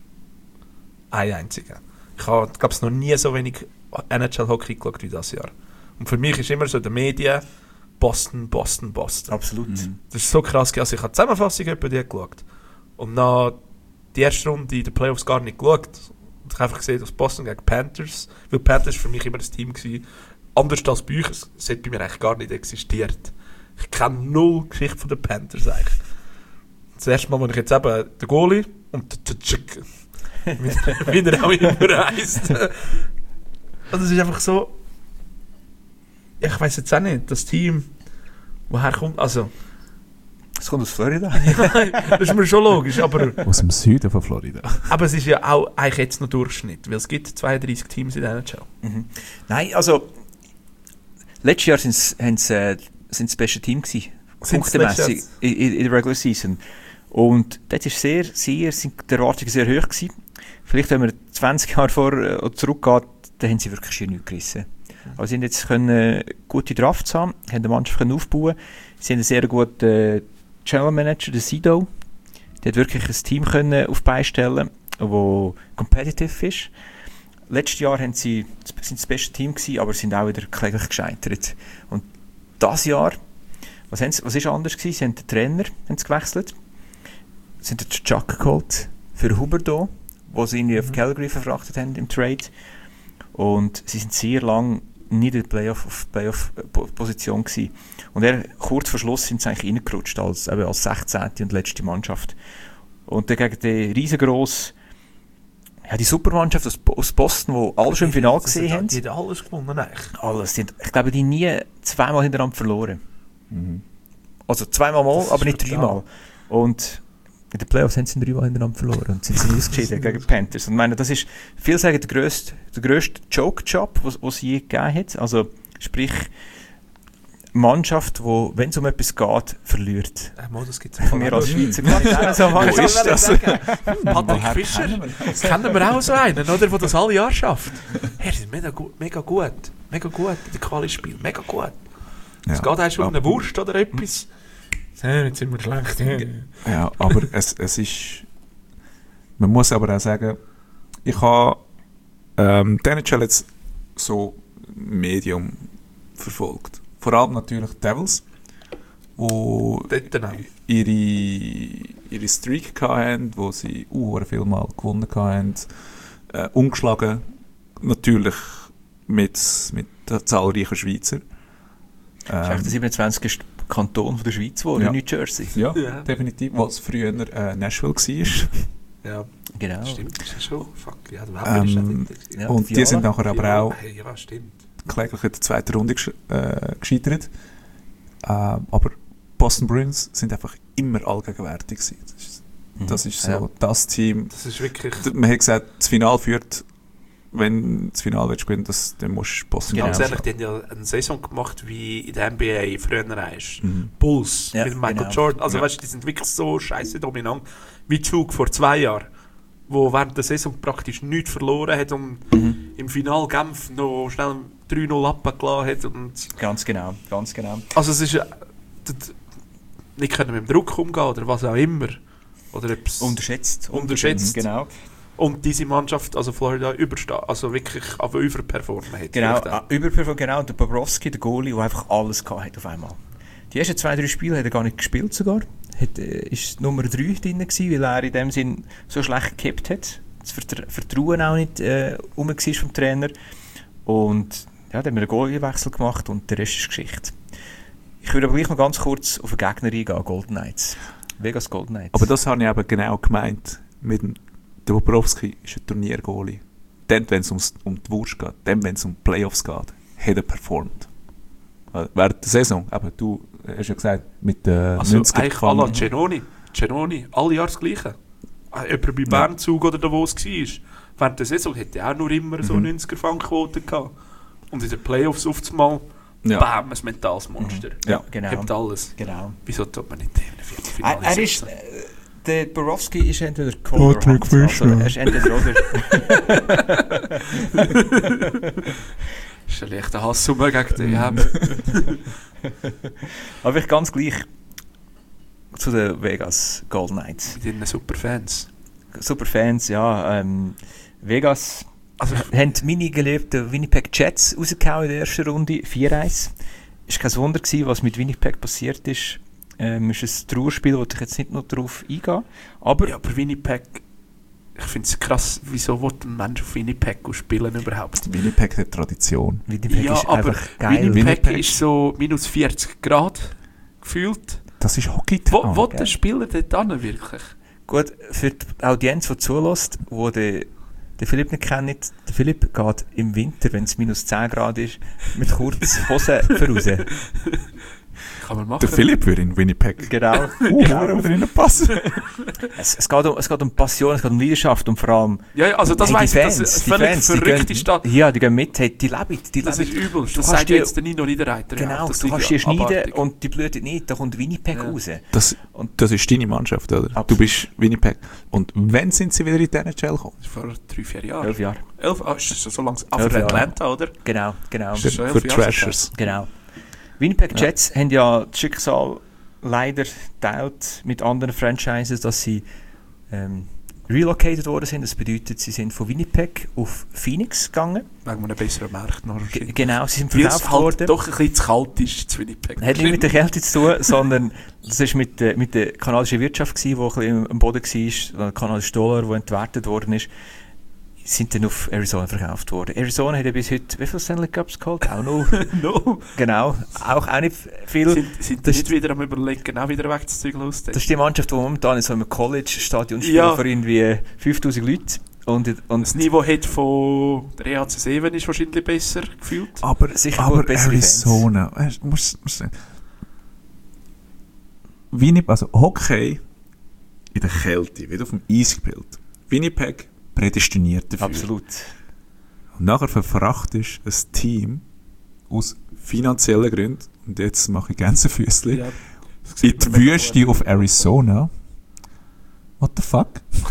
Ein einziger. Ich habe, glaube ich, noch nie so wenig N H L-Hockey geschaut wie das Jahr. Und für mich ist immer so in den Medien Boston, Boston, Boston. Absolut. Mhm. Das ist so krass. Also ich habe die Zusammenfassung etwa die geschaut. Und dann die erste Runde in den Playoffs gar nicht geschaut. Und ich habe einfach gesehen, dass Boston gegen Panthers, weil Panthers für mich immer ein Team war, anders als bei euch, es hat bei mir eigentlich gar nicht existiert. Ich kenne null Geschichte von den Panthers eigentlich. Das erste Mal, wo ich jetzt eben den Goalie und den Tschik, wie er auch immer heisst. Also es ist einfach so, ich weiss jetzt auch nicht, das Team, woher kommt, also... Es kommt aus Florida. Ja, das ist mir schon logisch, aber... Aus dem Süden von Florida. Aber es ist ja auch eigentlich jetzt noch Durchschnitt, weil es gibt zweiunddreißig Teams in der N H L. Mhm. Nein, also... Letztes Jahr sind's, haben's, äh, sind das beste Team gewesen, punktemässig in, in, in der Regular Season. Und dort ist sehr, sehr, sind die Erwartungen sehr hoch gewesen. Vielleicht, wenn man zwanzig Jahre vor äh, zurückgeht, dann haben sie wirklich schier nichts gerissen. Aber sie haben jetzt können gute Drafts haben, haben die Mannschaft können aufbauen. Sie haben einen sehr guten äh, General Manager, den Sido. Der hat wirklich ein Team können auf die Beine stellen, das competitive ist. Letztes Jahr haben sie, sind das beste Team gewesen, aber sind auch wieder kläglich gescheitert. Und dieses Jahr, was, haben sie, was ist anders gewesen? Sie haben den Trainer haben sie gewechselt. Sie haben den Chuck geholt für Huberdeau, wo sie ihn auf Calgary verfrachtet haben im Trade. Und sie sind sehr lang nicht in der Playoff, auf Playoff-Position gewesen. Und er, kurz vor Schluss sind sie eigentlich reingerutscht als, eben als sechzehnte und letzte Mannschaft. Und dann gegen die riesengrosse, ja, die Supermannschaft aus, aus Boston, die alle schon im Finale gesehen haben. Die haben alles gewonnen eigentlich. Alles. Die haben, ich glaube, die nie zweimal hintereinander verloren. Mhm. Also zweimal mal, aber nicht brutal. dreimal. Und in den Playoffs haben sie dreimal hintereinander verloren und sind sie ausgeschieden gegen die Panthers. Und ich meine, das ist, viele sagen, der grösste, der grösste Joke-Job, den es je gegeben hat. Also, sprich, Mannschaft, die, wenn es um etwas geht, verliert. Äh, Mo, das gibt's Von mir als Schweizer kann ich auch so Wo ist das? sagen. Patrick Fischer, das kennen wir auch so einen, oder, der das alle Jahre schafft. Hey, die sind mega gut, mega gut, mega gut in den Quali-Spielen, mega gut. Es Ja. geht eigentlich um eine Wurst oder etwas. Hey, jetzt sind wir schlecht. Ja, aber es, es ist... Man muss aber auch sagen, ich habe ähm, die N H L jetzt so Medium verfolgt. Vor allem natürlich die Devils, wo Dort dann auch. ihre, ihre Streak hatten, wo sie uh, viel Mal gewonnen hatten. Äh, ungeschlagen, natürlich mit, mit den zahlreichen Schweizer. Das ist echt der siebenundzwanzigste Kanton von der Schweiz geworden, Ja. New Jersey. Ja, Ja. definitiv, was früher äh, Nashville war. Ja, Genau. stimmt, das ist schon. Fuck, ja, der Weber ist auch Ähm, dort gewesen. Ja, Und die Fiala. sind nachher aber Ja, auch hey, ja, stimmt. kläglich in der zweiten Runde gesch äh, gescheitert. Äh, aber Boston Bruins sind einfach immer allgegenwärtig gewesen. Das ist, das ist so Ja. das Team. Das ist wirklich... Man hat gesagt, das Finale führt, wenn das Finale willst gewinnen, das, dann musst du Boston Genau. Ganz Bruins ehrlich, die haben ja eine Saison gemacht wie in der N B A früher ist. Mhm. Bulls Ja, mit Michael genau. Jordan. Also Ja. weißt du, die sind wirklich so scheiße dominant wie Zug vor zwei Jahren, wo während der Saison praktisch nichts verloren hat und Mhm. im Finale Genf noch schnell drei null abgelassen hat. Und Ganz genau, ganz genau. also es ist... äh, d- d- nicht können mit dem Druck umgehen oder was auch immer. Oder etwas Unterschätzt. Unterschätzt. Genau. Und diese Mannschaft, also Florida, überstehen, also wirklich auf überperformen hat. Genau, Vielleicht auch. ah, Überperform, genau. Der Bobrovski, der Goalie, der einfach alles gehabt hat auf einmal. Die ersten zwei, drei Spiele hat er gar nicht gespielt sogar. Hat, äh, ist Nummer drei drin gewesen, weil er in dem Sinn so schlecht gekippt hat. Das Vertra Vertrauen auch nicht äh, rum war vom Trainer. Und ja, dann haben wir einen Goaliewechsel gemacht und der Rest ist Geschichte. Ich würde aber gleich noch ganz kurz auf den Gegner eingehen, Golden Knights. Vegas Golden Knights. Aber das habe ich eben genau gemeint. Mit dem der Bobrovski ist ein Turniergoalie. Dann, wenn es um die Wurst geht, dann, wenn es um die Playoffs geht, hat er performt. Äh, Während der Saison, aber du hast ja gesagt, mit den Also neunziger eigentlich à la gefangen. Genoni. Genoni, alle Jahre das Gleiche. Äh, Jemand bei Bernzug oder da, wo es war. Während der Saison hätte er auch nur immer so Mhm. neunziger-Fangquote gehabt. Und in den Playoffs auf einmal, Ja. bam, ein mentales Monster. Ja, genau. Hebt alles. genau. Wieso tut man nicht in einem Viertelfinale Er, er ist, setzen? äh, der Borowski ist entweder Cole Patrick oder Hans. Fischer. Also, er ist entweder oder. Das ist ein leichter Hass um gegen den Jeb. Aber ich ganz gleich zu den Vegas Golden Knights. Mit ihren super Fans. Super Fans, ja. Ähm, Vegas Also, haben meine geliebten Winnipeg Jets rausgehauen in der ersten Runde, vier eins. Es war kein Wunder gewesen, was mit Winnipeg passiert ist. Ähm, ist ein Trauerspiel, wo ich jetzt nicht noch drauf eingehe. Aber Ja, aber Winnipeg, ich finde es krass, wieso will ein Mensch auf Winnipeg spielen überhaupt? Winnipeg hat Tradition. Winnipeg Ja, ist aber einfach geil. Winnipeg, Winnipeg- ist so minus vierzig Grad gefühlt. Das ist Hockey Wo, Town. wo gell? der Spieler dort hin, wirklich? Gut, für die Audienz, die zulässt, wo der, der Philipp nicht kennt, der Philipp geht im Winter, wenn es minus zehn Grad ist, mit kurzen Hosen voraus. Kann man machen. Der Philipp würde in Winnipeg. Genau. Uh, genau. Würde reinpassen. Es, es, geht um, es geht um Passion, es geht um Leidenschaft und vor allem Ja, ja, also das hey, die weiss ich, das Fans, ist die eine völlig Fans, die verrückte gehen, Stadt. Ja, die gehen mit, hey, die leben, die Das leben. ist übel. Du Das kannst sagt die- jetzt der Nino Niederreiter. Genau, ja, das du ist kannst ja die schneiden abartig. und die blühen nicht, da kommt Winnipeg Ja. raus. Das, Und das ist deine Mannschaft, oder? Absolut. Du bist Winnipeg. Und wann sind sie wieder in die N H L gekommen? Das ist vor drei, vier Jahren. elf Jahre. Elf? Ah, ist das so lange? Ah, Elf für Jahre. Atlanta, oder? Genau, genau. Das ist schon Für elf Jahre Trashers. Genau. Winnipeg Jets haben ja das Schicksal leider teilt mit anderen Franchises, dass sie ähm, relocated worden sind. Das bedeutet, sie sind von Winnipeg auf Phoenix gegangen. Wegen einem besseren Markt noch. G genau, sie sind Weil verkauft es halt worden. doch ein bisschen zu kalt ist zu Winnipeg. Hat nicht mit der Kälte zu tun, sondern das ist mit, der- mit der kanadischen Wirtschaft gewesen, die ein bisschen am Boden war, der kanadische Dollar, der entwertet worden ist, sind dann auf Arizona verkauft worden. Arizona hat ja bis heute, wie viele Stanley Cups geholt? Auch noch. No. Genau, auch, auch nicht viel. Sind, sind die Das nicht wieder am überlegen, auch wieder wegzuziehen los? Das ist die Mannschaft, die momentan in so einem College-Stadion spielt, Ja. für irgendwie fünftausend Leute. Und, und Das Niveau hat von der E H C sieben ist wahrscheinlich besser gefühlt. Aber, Sicher aber gut, bessere Arizona, weißt, muss, muss sagen. Winnipeg, also Hockey in der Kälte, wird auf dem Eis gespielt. Winnipeg prädestiniert dafür. absolut. Und nachher verfrachtest du ein Team aus finanziellen Gründen, und jetzt mache ich Gänsefüßchen, Ja. in die Wüste auf Arizona. What the fuck?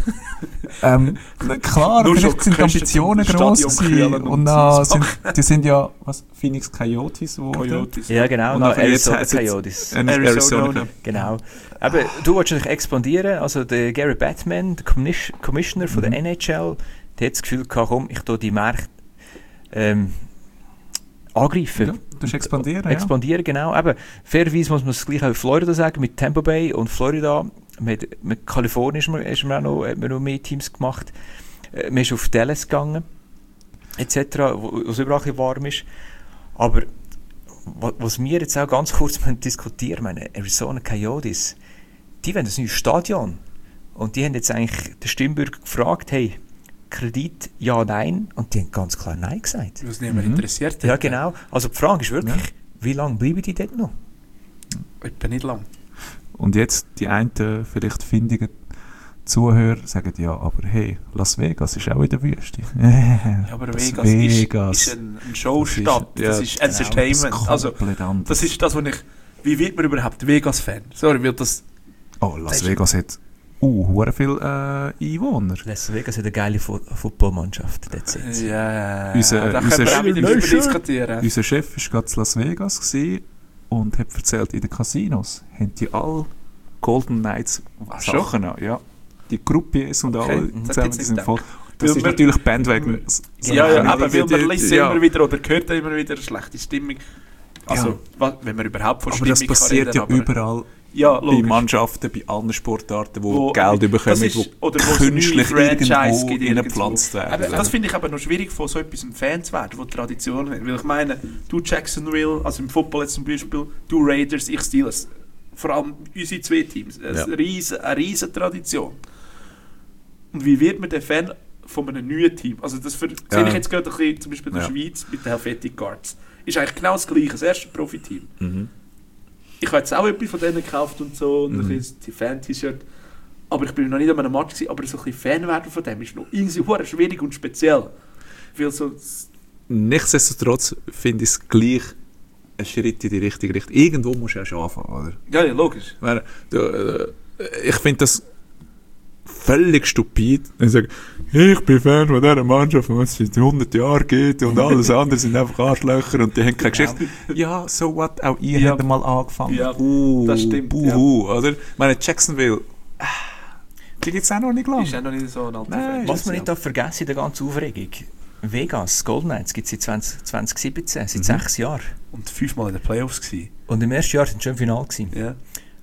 ähm, na klar, Nur schon vielleicht sind die Kosten Ambitionen zum gross Stadion gewesen. kühlen Und und dann Eis sind, machen. die sind ja, was, Phoenix Coyotes geworden. Coyotes. Ja, genau, Und noch nachher jetzt Arizona heisst es- Coyotes. Äh, Arizona. Arizona. Genau. Aber du willst natürlich expandieren. Also der Gary Batman, der Commis- Commissioner von Mhm. der N H L, der hat das Gefühl gehabt, komm, ich tue die Märkte ähm, angreifen. Ja, du musst expandieren, ja. Expandieren, genau. Eben, fairerweise muss man es gleich auch in Florida sagen, mit Tampa Bay und Florida. Mit, mit Kalifornien ist man, ist man auch noch, hat man noch mehr Teams gemacht. Äh, Man ist auf Dallas gegangen, et cetera, wo wo es überall ein bisschen warm ist. Aber wa- was wir jetzt auch ganz kurz müssen diskutieren, meine Arizona Coyotes, die wollen ein neues Stadion. Und die haben jetzt eigentlich den Stimmbürger gefragt, hey, Kredit, ja, nein. Und die haben ganz klar nein gesagt. Was niemand Mhm. interessiert. Ja, hat. genau. Also die Frage ist wirklich, Ja. wie lange bleiben die dort noch? Etwa nicht lang. Und jetzt die einen vielleicht findigen Zuhörer sagen, ja, aber hey, Las Vegas ist auch in der Wüste. Ja, aber Das Vegas, Vegas. Ist, ist ein, eine Showstadt. Das ist- Das ja, ist, genau, Entertainment. das Also, komplett anders. das ist das, was ich... Wie wird man überhaupt Vegas-Fan? Sorry, weil das... Oh, Las das ist- Vegas hat uh, hure viel äh, Einwohner. Las Vegas hat eine geile Fu Footballmannschaft. That's it. Ja, Unser- da unser können wir auch wieder Sch- drüber Sch- diskutieren. Unser Chef war gerade in Las Vegas gewesen und hat erzählt, in den Casinos haben die alle Golden Knights Ach, Sachen an. Ja. Die Croupiers und Okay, alle das zusammen, hätte die ich sind nicht voll. Weil Das ist wir- natürlich Bandwagon. Ja, ja, Sachen, aber die- weil man die- liest ja. immer wieder oder hört immer wieder eine schlechte Stimmung. Also, Ja. wa- wenn man überhaupt von Aber Stimmung das passiert kann ja reden, aber- überall Ja, bei logisch. Mannschaften, bei allen Sportarten, die Wo- Geld das bekommen, ist- die oder wo es eine künstlich neue Franchise irgendwo gibt irgendwo. reingepflanzt werden. Aber das finde ich aber noch schwierig, von so etwas ein Fan zu werden, wo Tradition hat. Weil ich meine, du Jacksonville, also im Football jetzt zum Beispiel, du Raiders, ich Steelers. Vor allem unsere zwei Teams. Eine, Ja. riesen, eine riesen Tradition. Und wie wird man der Fan von einem neuen Team? Also das für, Ja. sehe ich jetzt gerade ein bisschen, zum Beispiel in der Ja. Schweiz mit den Helvetic Guards. Ist eigentlich genau das Gleiche, das erste Profiteam. Mhm. Ich habe jetzt auch etwas von denen gekauft und so, und Mhm. ein bisschen die Fan-T-Shirt. Aber ich bin noch nicht an einem Match gewesen, aber so ein bisschen Fan werden von dem ist noch irgendwie hure schwierig und speziell. Weil so, Nichtsdestotrotz finde ich es gleich ein Schritt in die richtige Richtung. Irgendwo musst du ja schon anfangen, oder? ja, ja, logisch. Ich meine, du, äh, ich finde das völlig stupid. Ich sage, ich bin Fan von dieser Mannschaft, die es seit hundert Jahren gibt und alles andere sind einfach Arschlöcher und die haben keine Geschichte. Ja, so what, auch ihr Ja. habt mal angefangen. Ja, uh, das stimmt, Buhu, oder? Ich meine, Jacksonville, äh, die gibt es auch noch nicht lange. Ist auch noch nicht so ein alter Nein. Was man ja. nicht darf vergessen in der ganzen Aufregung, Vegas, Golden Knights gibt es seit zwanzig, zwanzig siebzehn, seit Mhm. sechs Jahren. Und fünfmal in den Playoffs gewesen. Und im ersten Jahr sind sie schon im Finale gewesen. Ja.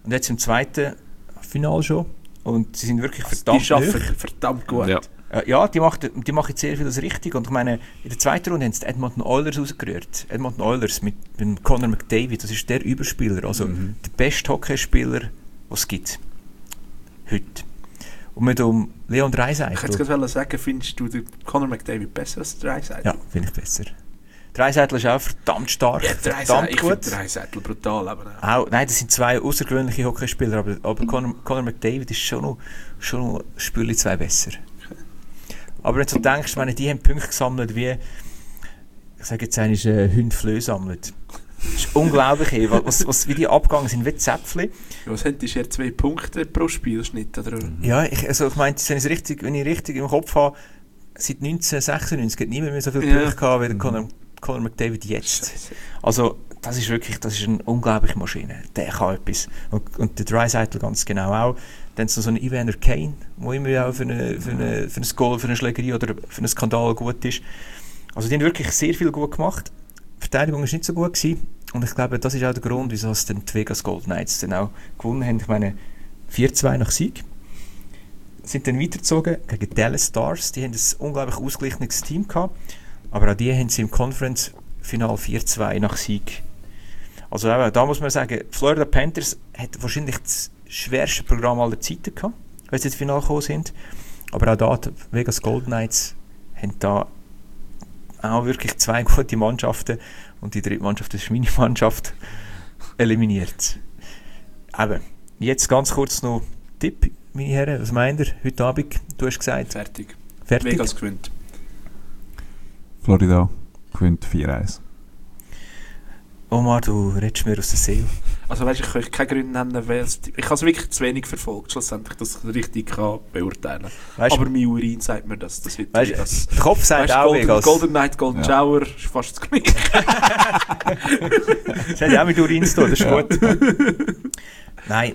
und jetzt im zweiten Final schon. Und sie sind wirklich verdammt Die arbeiten nahe. verdammt gut. Ja. Äh, Ja, die machen, die machen sehr vieles richtig. Und ich meine, in der zweiten Runde haben sie die Edmonton Oilers rausgerührt. Edmonton Oilers mit, mit Conor McDavid, das ist der Überspieler, also Mhm. der beste Hockeyspieler, den es gibt. Heute. Und mit um Leon Ich Draisaitl. hätte gerade sagen, findest du den Conor McDavid besser als der Draisaitl? Ja, finde ich besser. Draisaitl ist auch verdammt stark, Ja, verdammt Draisaitl, ich finde gut. Draisaitl brutal. Aber Auch, nein, das sind zwei außergewöhnliche Hockeyspieler, aber, aber Conor, Conor McDavid ist schon noch, schon noch ein Spürchen zwei besser. Aber wenn du denkst, wenn die haben Punkte gesammelt wie, ich sage jetzt einmal, äh, Hunde Flöhe sammelt. Das ist unglaublich, ey, was, was, wie die abgegangen sind, wie Zäpfchen. was hat die er zwei Punkte pro Spielschnitt? Oder? Ja, ich, also ich meine, wenn, richtig, wenn ich richtig im Kopf habe, seit neunzehnhundertsechsundneunzig hat niemand mehr so viele Ja. Punkte gehabt wie der Conor, Conor McDavid jetzt. Scheisse. Also, das ist wirklich, das ist eine unglaubliche Maschine. Der kann etwas. Und, und der Draisaitl ganz genau auch. Dann ist noch so ein Evander Kane, der immer auch für, eine, für, eine, für ein Goal, für eine Schlägerie oder für einen Skandal gut ist. Also die haben wirklich sehr viel gut gemacht. Die Verteidigung war nicht so gut gewesen. Und ich glaube, das ist auch der Grund, wieso es dann die Vegas Golden Knights dann auch gewonnen haben. Ich meine, vier zwei nach Sieg. Sind dann weitergezogen gegen Dallas Stars. Die haben ein unglaublich ausgeglichenes Team gehabt. Aber auch die haben sie im Conference-Final vier zwei nach Sieg. Also eben, da muss man sagen, Florida Panthers hat wahrscheinlich das schwerste Programm aller Zeiten gehabt, wenn sie ins Finale gekommen sind. Aber auch da, die Vegas Golden Knights haben da auch wirklich zwei gute Mannschaften und die dritte Mannschaft, das ist meine Mannschaft, eliminiert. Eben, jetzt ganz kurz noch Tipp, meine Herren, was meint ihr heute Abend? Du hast gesagt, Fertig. fertig? Vegas gewinnt. Florida gewinnt vier eins. Omar, du redest mir aus der Seele. Also weißt, ich kann euch keine Gründe nennen, weil es, ich habe es wirklich zu wenig verfolgt, schlussendlich, dass ich es richtig kann beurteilen kann. Weißt, Aber mein Urin sagt mir das. Das wird weißt, das. der Kopf sagt Weißt, auch Golden, Vegas. Golden Knight, Golden Ja. Shower ist fast das Gleiche. Das hat ja auch mit Urin zu tun, das ist gut. Nein.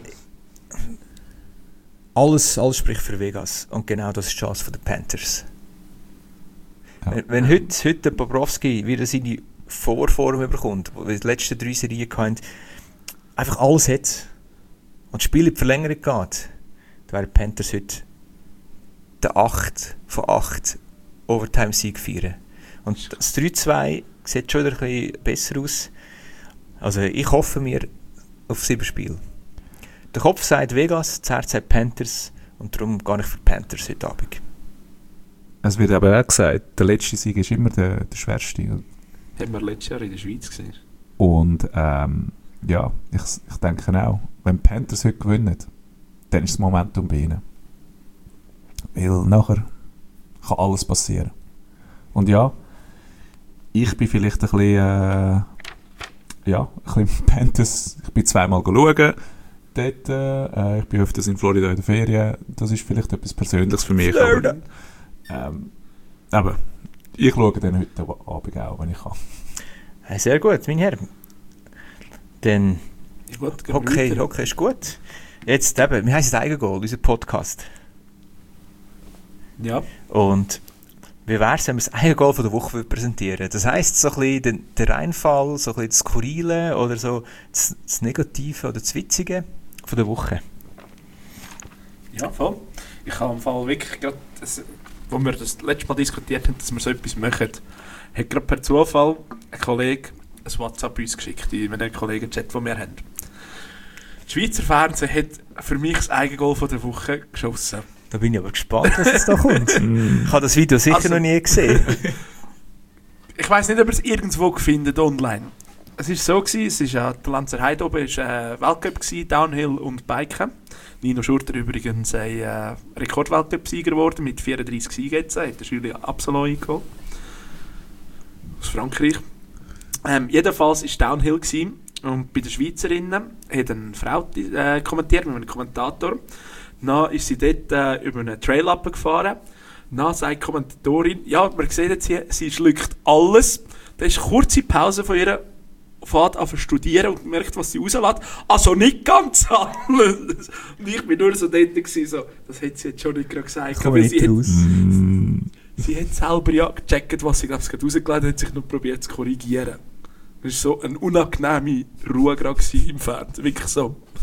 Alles, alles spricht für Vegas. Und genau das ist die Chance der Panthers. Ja. Wenn, wenn heute, heute der Bobrovsky wieder seine Vorform bekommt, wo wir die letzten drei Serien hatten, einfach alles hat und das Spiel in die Verlängerung geht, dann wären die Panthers heute der acht von acht Overtime-Sieg feiern. Und das drei zwei sieht schon wieder ein bisschen besser aus. Also ich hoffe mir auf sieben Spiele. Der Kopf sagt Vegas, das Herz sagt Panthers und darum gehe ich für Panthers heute Abend. Es wird aber auch gesagt, der letzte Sieg ist immer der, der schwerste. Haben wir letztes Jahr in der Schweiz gesehen. Und ähm, ja, ich, ich denke auch, wenn die Panthers heute gewinnen, dann ist das Momentum bei ihnen. Weil nachher kann alles passieren. Und ja, ich bin vielleicht ein bisschen, äh, ja, ein bisschen Panthers, ich bin zweimal schauen, dort, äh, ich bin öfters in Florida in der Ferien, das ist vielleicht etwas Persönliches für mich. Florida. Aber, ähm, aber ich schaue dann heute Abend auch, wenn ich kann. Hey, sehr gut, meine Herren. Dann Ja, gut, gehen wir Hockey, weiter. Hockey ist gut. Jetzt eben, wir heißen Eigengoal, unser Podcast. Ja. Und wie wäre es, wenn wir das Eigengoal von der Woche präsentieren würden? Das heisst, so ein bisschen den, den Reinfall, so ein bisschen das Skurrile oder so das, das Negative oder das Witzige von der Woche. Ja, voll. Ich habe im Fall wirklich gerade, das, wo wir das letzte Mal diskutiert haben, dass wir so etwas machen, hat gerade per Zufall ein Kollege ein WhatsApp uns geschickt, in einem Kollegen-Chat, den wir haben. Das Schweizer Fernsehen hat für mich das Eigengoal von der Woche geschossen. Da bin ich aber gespannt, was jetzt da kommt. Ich habe das Video sicher Also- noch nie gesehen. Ich weiss nicht, ob ihr es irgendwo findet online. Es war so, gewesen, es ist ja, der Lanzer Heide oben war äh, Weltcup gewesen, Downhill und Biken. Nino Schurter übrigens ein äh, Rekord-Weltcup-Sieger geworden mit vierunddreißig Siegen jetzt. Hat der Julie Absalon eingeholt. Aus Frankreich. Ähm, jedenfalls war es Downhill gewesen. Und bei den Schweizerinnen hat eine Frau äh, kommentiert mit einem Kommentator. Dann ist sie dort äh, über einen Trail gefahren. Dann sagt die Kommentatorin, ja, man sieht jetzt hier, sie schluckt alles. Da ist eine kurze Pause von ihr, fährt an zu studieren und merkt, was sie rauslässt. Also nicht ganz alles. Und ich bin nur so dort gewesen, so, das hat sie jetzt schon nicht gerade gesagt. Komm weil nicht sie, hat, raus. Mm, sie hat selber ja gecheckt, was sie, glaube ich, gerade rausgeladen hat, hat sich noch probiert zu korrigieren. Das war so eine unangenehme Ruhe gerade gewesen im Fernsehen. Wirklich so.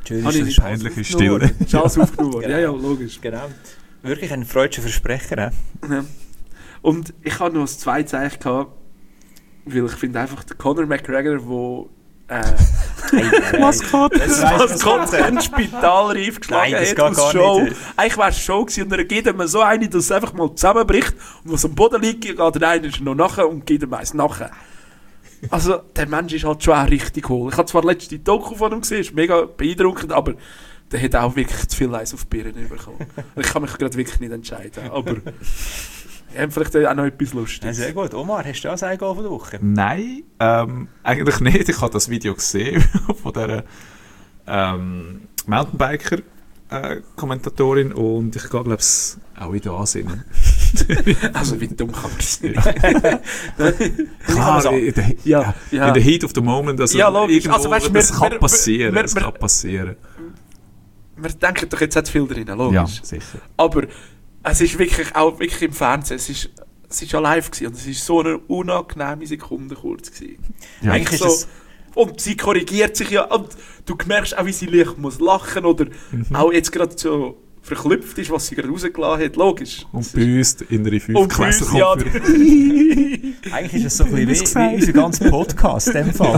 Schön Habe ist ich das. peinliche alles Stille. aufgenommen. Ist alles aufgenommen worden. Genau. Ja, ja, logisch. Genau. Wirklich ein freudscher Versprecher, ne? Ja. Und ich hatte noch ein zweites eigentlich gehabt, weil ich finde einfach, der Conor McGregor, der äh, Maskott. das Maskott ein Spitalreif geschlagen Nein, das hat geht aus gar Show. nicht. Eigentlich wäre es Show gewesen und er gibt ihm so eine, dass es einfach mal zusammenbricht und was am Boden liegt, geht der eine noch nachher und gibt ihm eins nachher. Also, der Mensch ist halt schon auch richtig hohl. Ich habe zwar letzte Doku von ihm gesehen, ist mega beeindruckend, aber der hat auch wirklich zu viel Eis auf die Birnen bekommen. Ich kann mich gerade wirklich nicht entscheiden, aber wir haben vielleicht auch noch etwas Ja, Lustiges. sehr gut. Omar, hast du auch ein Goal von der Woche? Nein, ähm, eigentlich nicht. Ich habe das Video gesehen von dieser ähm, Mountainbiker-Kommentatorin und ich gehe, glaube ich, auch wieder ansehen. Also, wie dumm kann man das nicht? Klar, sagen. in der, Ja, ja. in der Heat of the Moment, also Ja, logisch. irgendwo, Also, weißt du, das wir- kann wir- passieren, wir- das wir- kann passieren. Wir denken doch jetzt nicht viel drin, Ja, logisch. sicher. Aber es ist wirklich auch wirklich im Fernsehen, es ist, es ist ja live gewesen, und es ist so eine unangenehme Sekunde kurz gewesen. Ja. Eigentlich ist so, das- und sie korrigiert sich ja, und du merkst auch, wie sie leicht muss lachen oder auch jetzt gerade so verklüpft ist, was sie gerade rausgelassen hat, logisch. Und bei uns in der fünften Und bei Klasse uns, ja, kommt für- Eigentlich ist es so ein bisschen das wie, gesagt? wie unser ganzer Podcast in dem Fall.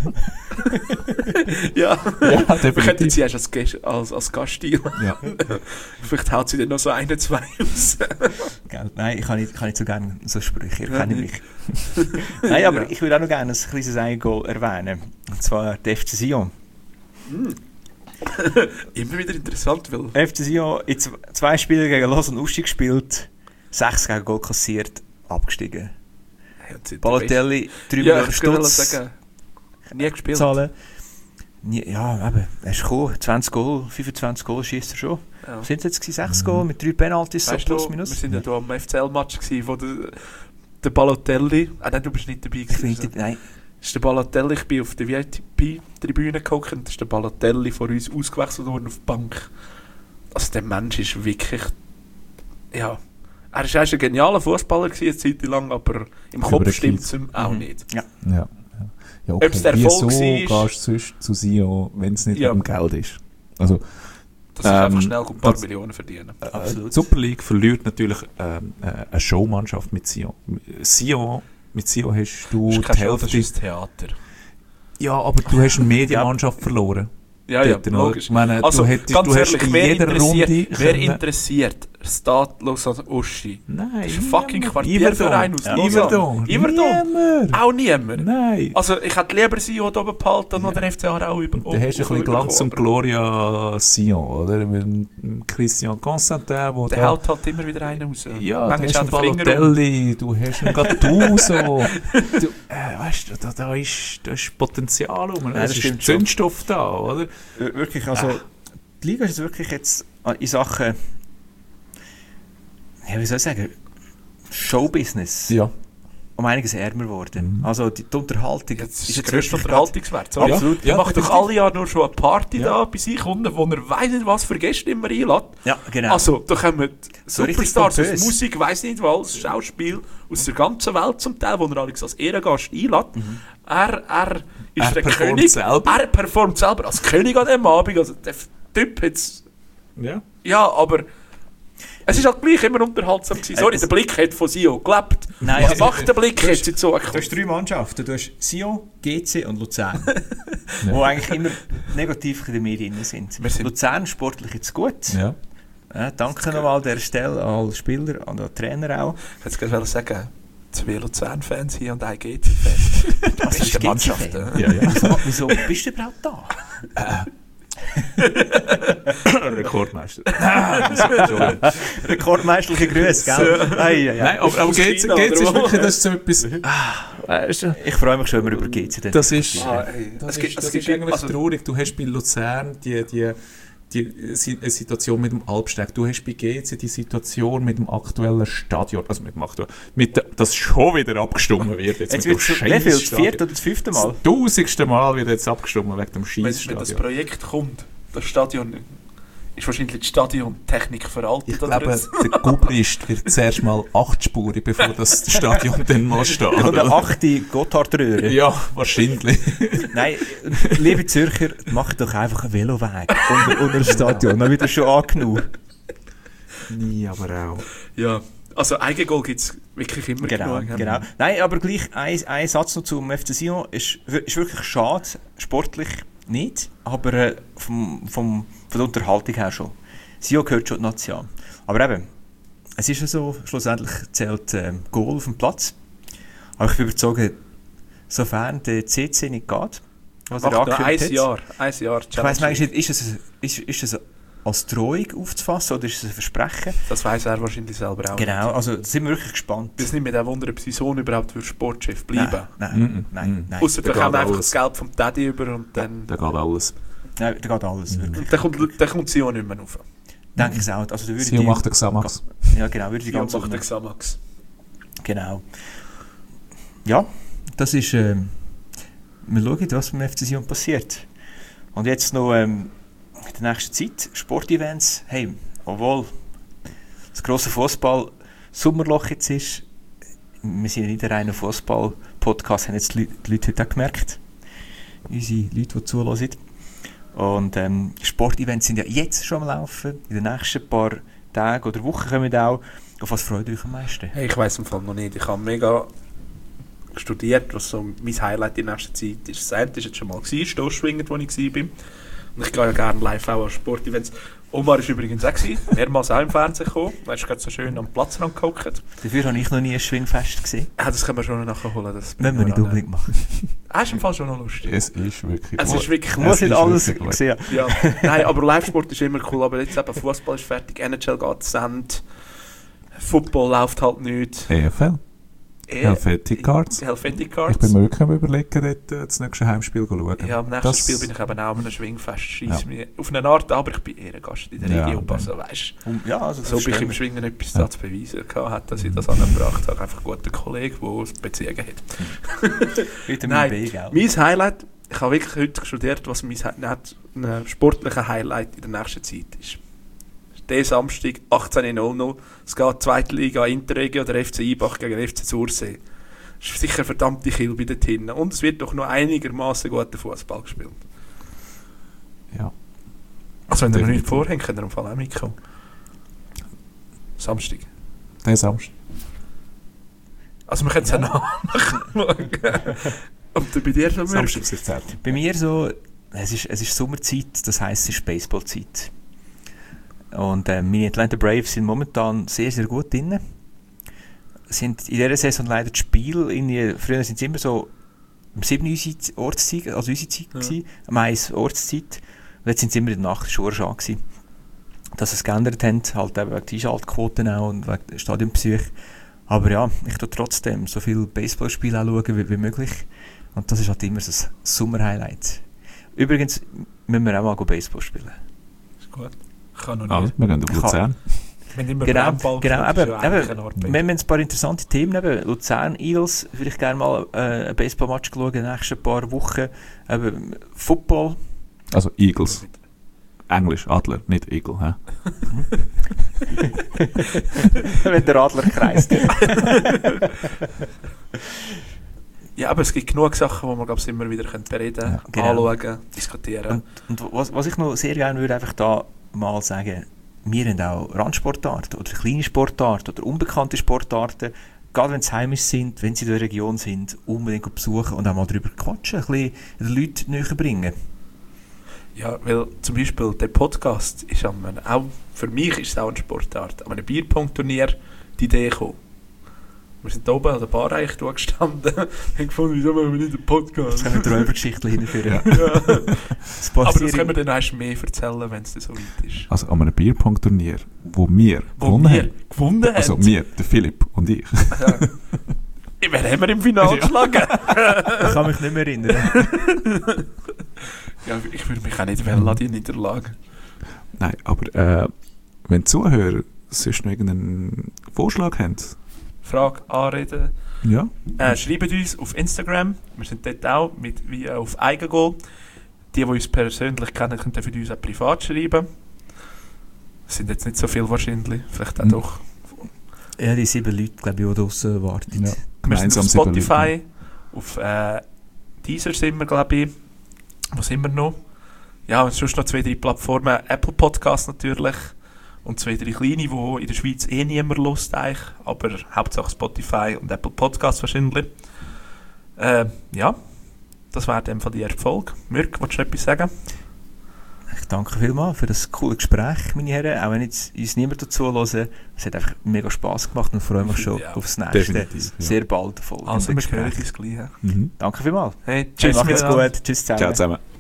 ja. Ja, Wir könnten definitiv. sie erst als, Gast- als, als Gaststil. Ja. Vielleicht haut sie dann noch so eine, zwei raus. Gell? Nein, ich kann nicht, kann nicht so gerne so Sprüche, ihr kennt mich. Nein, aber Ja. ich würde auch noch gerne ein kleines Eigengoal erwähnen. Und zwar der F C Sion. Immer wieder interessant, weil F C Sion in z- zwei Spielen gegen Los und Uschi gespielt, sechs gegen Goal kassiert, abgestiegen. Balotelli, drei ja, Millionen ich wollte Stutz sagen, nie gespielt. zahlen. Nie, ja, eben, er ist gekommen, zwanzig Goal, fünfundzwanzig Goal schießt er schon. Ja. Sind es jetzt gewesen, sechs Goal mit drei Penalties, so Weißt plus du, minus? wir sind ja hier am F C L-Match gewesen, wo der, der Balotelli, ah nein, du bist nicht dabei Ich bin gewesen. nicht, nein, Das ist der Balotelli, ich bin auf der V I P-Tribüne gehockt und das ist der Balotelli von uns ausgewechselt worden auf die Bank. Also der Mensch ist wirklich, ja, er ist erst ein genialer Fußballer gewesen, eine Zeit lang, aber im Kopf Überkind. stimmt es ihm auch Mhm. nicht. Ja, ja. Ja, okay. Ob's der Wieso Erfolg war- gehst du sonst zu Sion, wenn es nicht Ja. um Geld ist? Also, Das ist Ähm, einfach schnell ein paar das- Millionen verdienen. absolut. die Super League verliert natürlich ähm, äh, eine Showmannschaft mit Sion. Sion, mit Sion hast du Das ist die kein Show, das Hälfte. ist ein Theater. Ja, aber du hast eine Medienmannschaft verloren. Ja, ja, Dort, oder? logisch. Ich meine, Also, du, hättest, ganz du hast ehrlich, in wer jeder interessiert, Runde wer können- interessiert Statlos an Uschi? Nein, Das ist ein fucking niemand. Quartierverein aus Iverdon. Lausanne. Iverdon. Niemand. Auch niemand. Nein. Also ich hätte lieber Sion hier oben behalten und den F C Aarau über. Da hast du ein bisschen Glanz und Gloria Sion, oder? Mit Christian Constantin, der Der haut halt immer wieder einen raus. Ja, du Manchmal hast einen auch den Finger Balotelli, du hast einen Gattuso. du, äh, weißt du, da, da, ist, da ist Potenzial rum. Ja, Es das ist stimmt schon. Zündstoff da, oder? Wir- Wirklich, also die Liga ist jetzt wirklich jetzt in Sachen, ja, wie soll ich sagen, Showbusiness Ja. um einiges ärmer geworden. Mhm. Also die, die Unterhaltung Ja, das ist ist der jetzt grösste wirklich Unterhaltungswert. grad- Sorry. Absolut. Er macht doch definitiv. alle Jahre nur schon eine Party Ja. da bei sich Kunden, wo er weiss nicht was für Gäste immer einlädt. Ja, genau. Also, da kommen So richtig Superstars aus pompös. Musik, weiss nicht was, Schauspiel, aus der ganzen Welt zum Teil, wo er Alex als Ehrengast einlädt. Er, er ist Er der performt König. selber. Er performt selber als König an dem Abend. Also, der Typ jetzt, Ja. ja, aber es ist halt gleich immer unterhaltsam gewesen. Sorry, Äh, der Blick hat von Sio gelebt. Nein, Was also- macht der Blick Du jetzt hast- so? Du hast drei Mannschaften. Du hast Sion, G C und Luzern. Die eigentlich immer negativ in den Medien sind. Wir sind- Luzern sportlich jetzt gut. Ja. Ja, danke nochmal an dieser Stelle an Spieler, an den Trainer auch. Ich hätte gerade sagen, zwei Luzern-Fans hier und ein G C-Fan. Das Bist ist du die Mannschaft. G C-Fan? äh. Ja, ja. Wieso, wieso bist du überhaupt da? Rekordmeister. Rekordmeisterliche Grüße, gell? Ei, ei, ei. Nein, aber, aber Aus geht's, China, geht's oder ist wo? wirklich, das ist so etwas... Weißt du, Ich freue mich schon, wenn wir über G C dann das ist... Ah, ey. Das, Es ist, gibt- das es gibt- ist eigentlich also- traurig. Du hast bei Luzern die, die, die Si- Situation mit dem Alpsteg. Du hast bei G C die Situation mit dem aktuellen Stadion. Also mit dem aktuellen... Mit der, das schon wieder abgestimmt wird. Jetzt, Jetzt mit wird dem es wie viel? Das Scheissstadion. vierte oder das fünfte Mal? Das tausendste Mal wird jetzt abgestimmt wegen dem Wenn, wenn das Scheissstadion. Projekt kommt, das Stadion ist wahrscheinlich die Stadiontechnik veraltet. Ich oder glaube, jetzt? der Gubrist wird zuerst mal achtspurig, bevor das Stadion dann mal steht. Oder achte Gotthardröhre. Ja, wahrscheinlich. Nein, liebe Zürcher, macht doch einfach einen Veloweg unter, unter das Stadion. Dann wird das schon angenommen. Nie, aber auch. Ja, also Eigengoal gibt es wirklich immer Genau, genug. genau. Nein, aber gleich ein, ein Satz noch zum F C Sion. Ist, ist wirklich schade, sportlich nicht, aber äh, vom, vom, von der Unterhaltung her schon. Sion gehört schon die Nation. Aber eben, es ist ja so, schlussendlich zählt ähm, Goal auf dem Platz. Aber ich bin überzeugt, sofern der C C nicht geht, was er Macht noch ein angekündigt hat. Jahr, ein Jahr Ich weiss manchmal nicht, ist es, ist, ist es als Drohung aufzufassen oder ist es ein Versprechen? Das weiss er wahrscheinlich selber auch. Genau, also da sind wir wirklich gespannt. Wir sind nicht mit dem Wunder, ob sein Sohn überhaupt für Sportchef bleiben. Nein, Mhm. nein, nein. nein. Ausser Da da kommt geht einfach alles. das Geld vom Daddy über und dann, Da geht alles. Nein, da geht alles, wirklich. und dann kommt, dann kommt Sion nicht mehr rauf. Denke ich es auch. Also, da würde Sion die- macht den Xamax. Ja, genau, würde die Sion ganze macht den Xamax. Genau. Ja, das ist... Ähm, wir schauen, was beim F C Sion passiert. Und jetzt noch ähm, in der nächsten Zeit, Sportevents. Hey, obwohl das grosse Fußball-Sommerloch jetzt ist, wir sind ja nicht ein reiner Fußball-Podcast, haben jetzt die Leute, die Leute heute auch gemerkt. Unsere Leute, die zuhören. Und ähm, Sportevents sind ja jetzt schon am Laufen. In den nächsten paar Tagen oder Wochen kommen auch. Auf was freut ihr euch am meisten? Hey, ich weiss im Fall noch nicht. Ich habe mega studiert, was so mein Highlight in nächster Zeit ist. Das eine war jetzt schon mal, Stoßschwinger, wo ich war. Und ich gehe ja gerne live auch an Sportevents. Omar war übrigens auch, gewesen, mehrmals auch im Fernsehen gekommen. Er ist gerade so schön am Platzrand gehockt. Dafür habe ich noch nie ein Schwingfest gesehen. Ah, das können wir schon noch nachholen. Das Müssen wir nicht unbedingt machen. Ah, ist im Fall schon noch lustig. Es ist wirklich Es ist wirklich Ich muss Es nicht ist alles wirklich gut. sehen. Ja, nein, aber Live-Sport ist immer cool. Aber jetzt eben Fußball ist fertig, N H L geht Send, Football läuft halt nicht. E F L. Eh, Helvetic Cards. Helvetic Ich Cards. bin mir wirklich am überlegen, dort äh, das nächste Heimspiel zu schauen. Ja, am nächsten Das- Spiel bin ich eben auch an einem Schwingfest. Scheiss Ja. mich auf eine Art, aber ich bin eher ein Gast in der Ja, Region. dann. Also, weißt, Um, ja, also das so bin ich verstehen im wir. Schwingen etwas Ja. da zu beweisen gehabt, hat, dass ich das angebracht habe. Einfach ein guter Kollege, der es Beziehungen hat. Vitamin Nein, B, gell? mein Highlight, ich habe wirklich heute studiert, was mein Hi- nicht, ein sportlicher Highlight in der nächsten Zeit ist. Der Samstag, achtzehn Uhr null, es geht zweite Liga Interregio oder F C Ibach gegen F C Zursee. Es ist sicher eine verdammte Kill bei den Tinnen. Und es wird doch noch einigermaßen guter Fußball gespielt. Ja. Also wenn ihr noch Definitiv. nicht vorhängt, könnt ihr im Fall auch mitkommen. Samstag. Der Samstag. Also wir können es ja nachschauen. Und bei dir so Samstag ist Zeit. Bei mir so, es ist, es ist Sommerzeit, das heisst, es ist Baseballzeit. Und äh, meine Atlanta Braves sind momentan sehr, sehr gut drin. Sind in dieser Saison leider die Spiele, in, früher sind es immer so um sieben Uhr Ortszeit, also unsere Zeit, Ja. gewesen, um eins Ortszeit. Und jetzt sind es immer in der Nacht, das war schon schade gewesen. Dass sie es geändert haben, halt eben wegen der Einschaltquoten auch und wegen der Stadionbesuch. Aber ja, ich schaue trotzdem so viele Baseballspiele auch schauen wie, wie möglich. Und das ist halt immer so ein Sommer-Highlight. Übrigens müssen wir auch mal go Baseball spielen. Ist gut. Ich kann noch Also, nicht. wir gehen auf Ich Luzern. Wenn immer Genau, Brennball genau, kommt, ist eben, ja eigentlich eben, eine Art wir haben jetzt ein paar interessante Themen. Eben, Luzern Eagles, vielleicht gerne mal äh, einen Baseballmatch schauen in den nächsten paar Wochen. Eben, Football. Also Eagles. Englisch, Adler, nicht Eagle. Hä? Wenn der Adler kreist. Ja, aber es gibt genug Sachen, die man glaub's, immer wieder können bereden Ja, genau. anschauen, diskutieren. Und, und was, was ich noch sehr gerne würde, einfach da mal sagen, wir haben auch Randsportarten oder kleine Sportarten oder unbekannte Sportarten, gerade wenn sie heimisch sind, wenn sie in der Region sind, unbedingt besuchen und auch mal darüber quatschen, ein bisschen den Leuten näher bringen. Ja, weil zum Beispiel der Podcast ist an einem, auch für mich ist es auch eine Sportart, an einem Bierpong-Turnier die Idee gekommen. Wir sind da oben an der Bar eigentlich gestanden und haben gefunden, wieso machen wir nicht einen Podcast? Das können wir Räubergeschichten hinführen. Ja. Das Aber das passiert können wir dann erst mehr erzählen, wenn es dann so weit ist. Also an einem Bierpong-Turnier, wo wir Wo gewonnen wir haben. gewonnen haben. Also wir, der Philipp und ich. Ja. Wer haben wir im Finale Ja. geschlagen? Ich kann mich nicht mehr erinnern. Ja, ich würde mich auch nicht wählen an die Niederlage. Nein, aber äh, wenn die Zuhörer sonst noch irgendeinen Vorschlag haben, Frage, Anreden. ja, Äh, schreibt uns auf Instagram. Wir sind dort auch mit, wie auf Eigengoal. Die, die uns persönlich kennen, können für uns auch privat schreiben. Es sind jetzt nicht so viele wahrscheinlich, vielleicht auch Mhm. doch. Ja, die sieben Leute, glaube ich, die draussen warten. Ja. Wir sind Gemeinsam auf sieben Spotify, Leute. auf äh, Deezer sind wir, glaube ich. Wo sind wir noch? Ja, und sonst noch zwei, drei Plattformen. Apple Podcasts natürlich. Und zwei, drei kleine, die in der Schweiz eh niemand lust eigentlich. Aber Hauptsache Spotify und Apple Podcasts wahrscheinlich. Äh, ja, das wäre in dem Fall die erste Folge. Mirk, willst du etwas sagen? Ich danke vielmals für das coole Gespräch, meine Herren. Auch wenn jetzt uns niemand dazu hören, es hat einfach mega Spass gemacht und freue mich schon Ja, aufs nächste, definitiv, ja. sehr bald folgende Also, wir hören Gespräch. uns gleich. Mhm. Danke vielmals. Hey, Hey, tschüss macht's miteinander. gut. Tschüss zusammen. Ciao zusammen.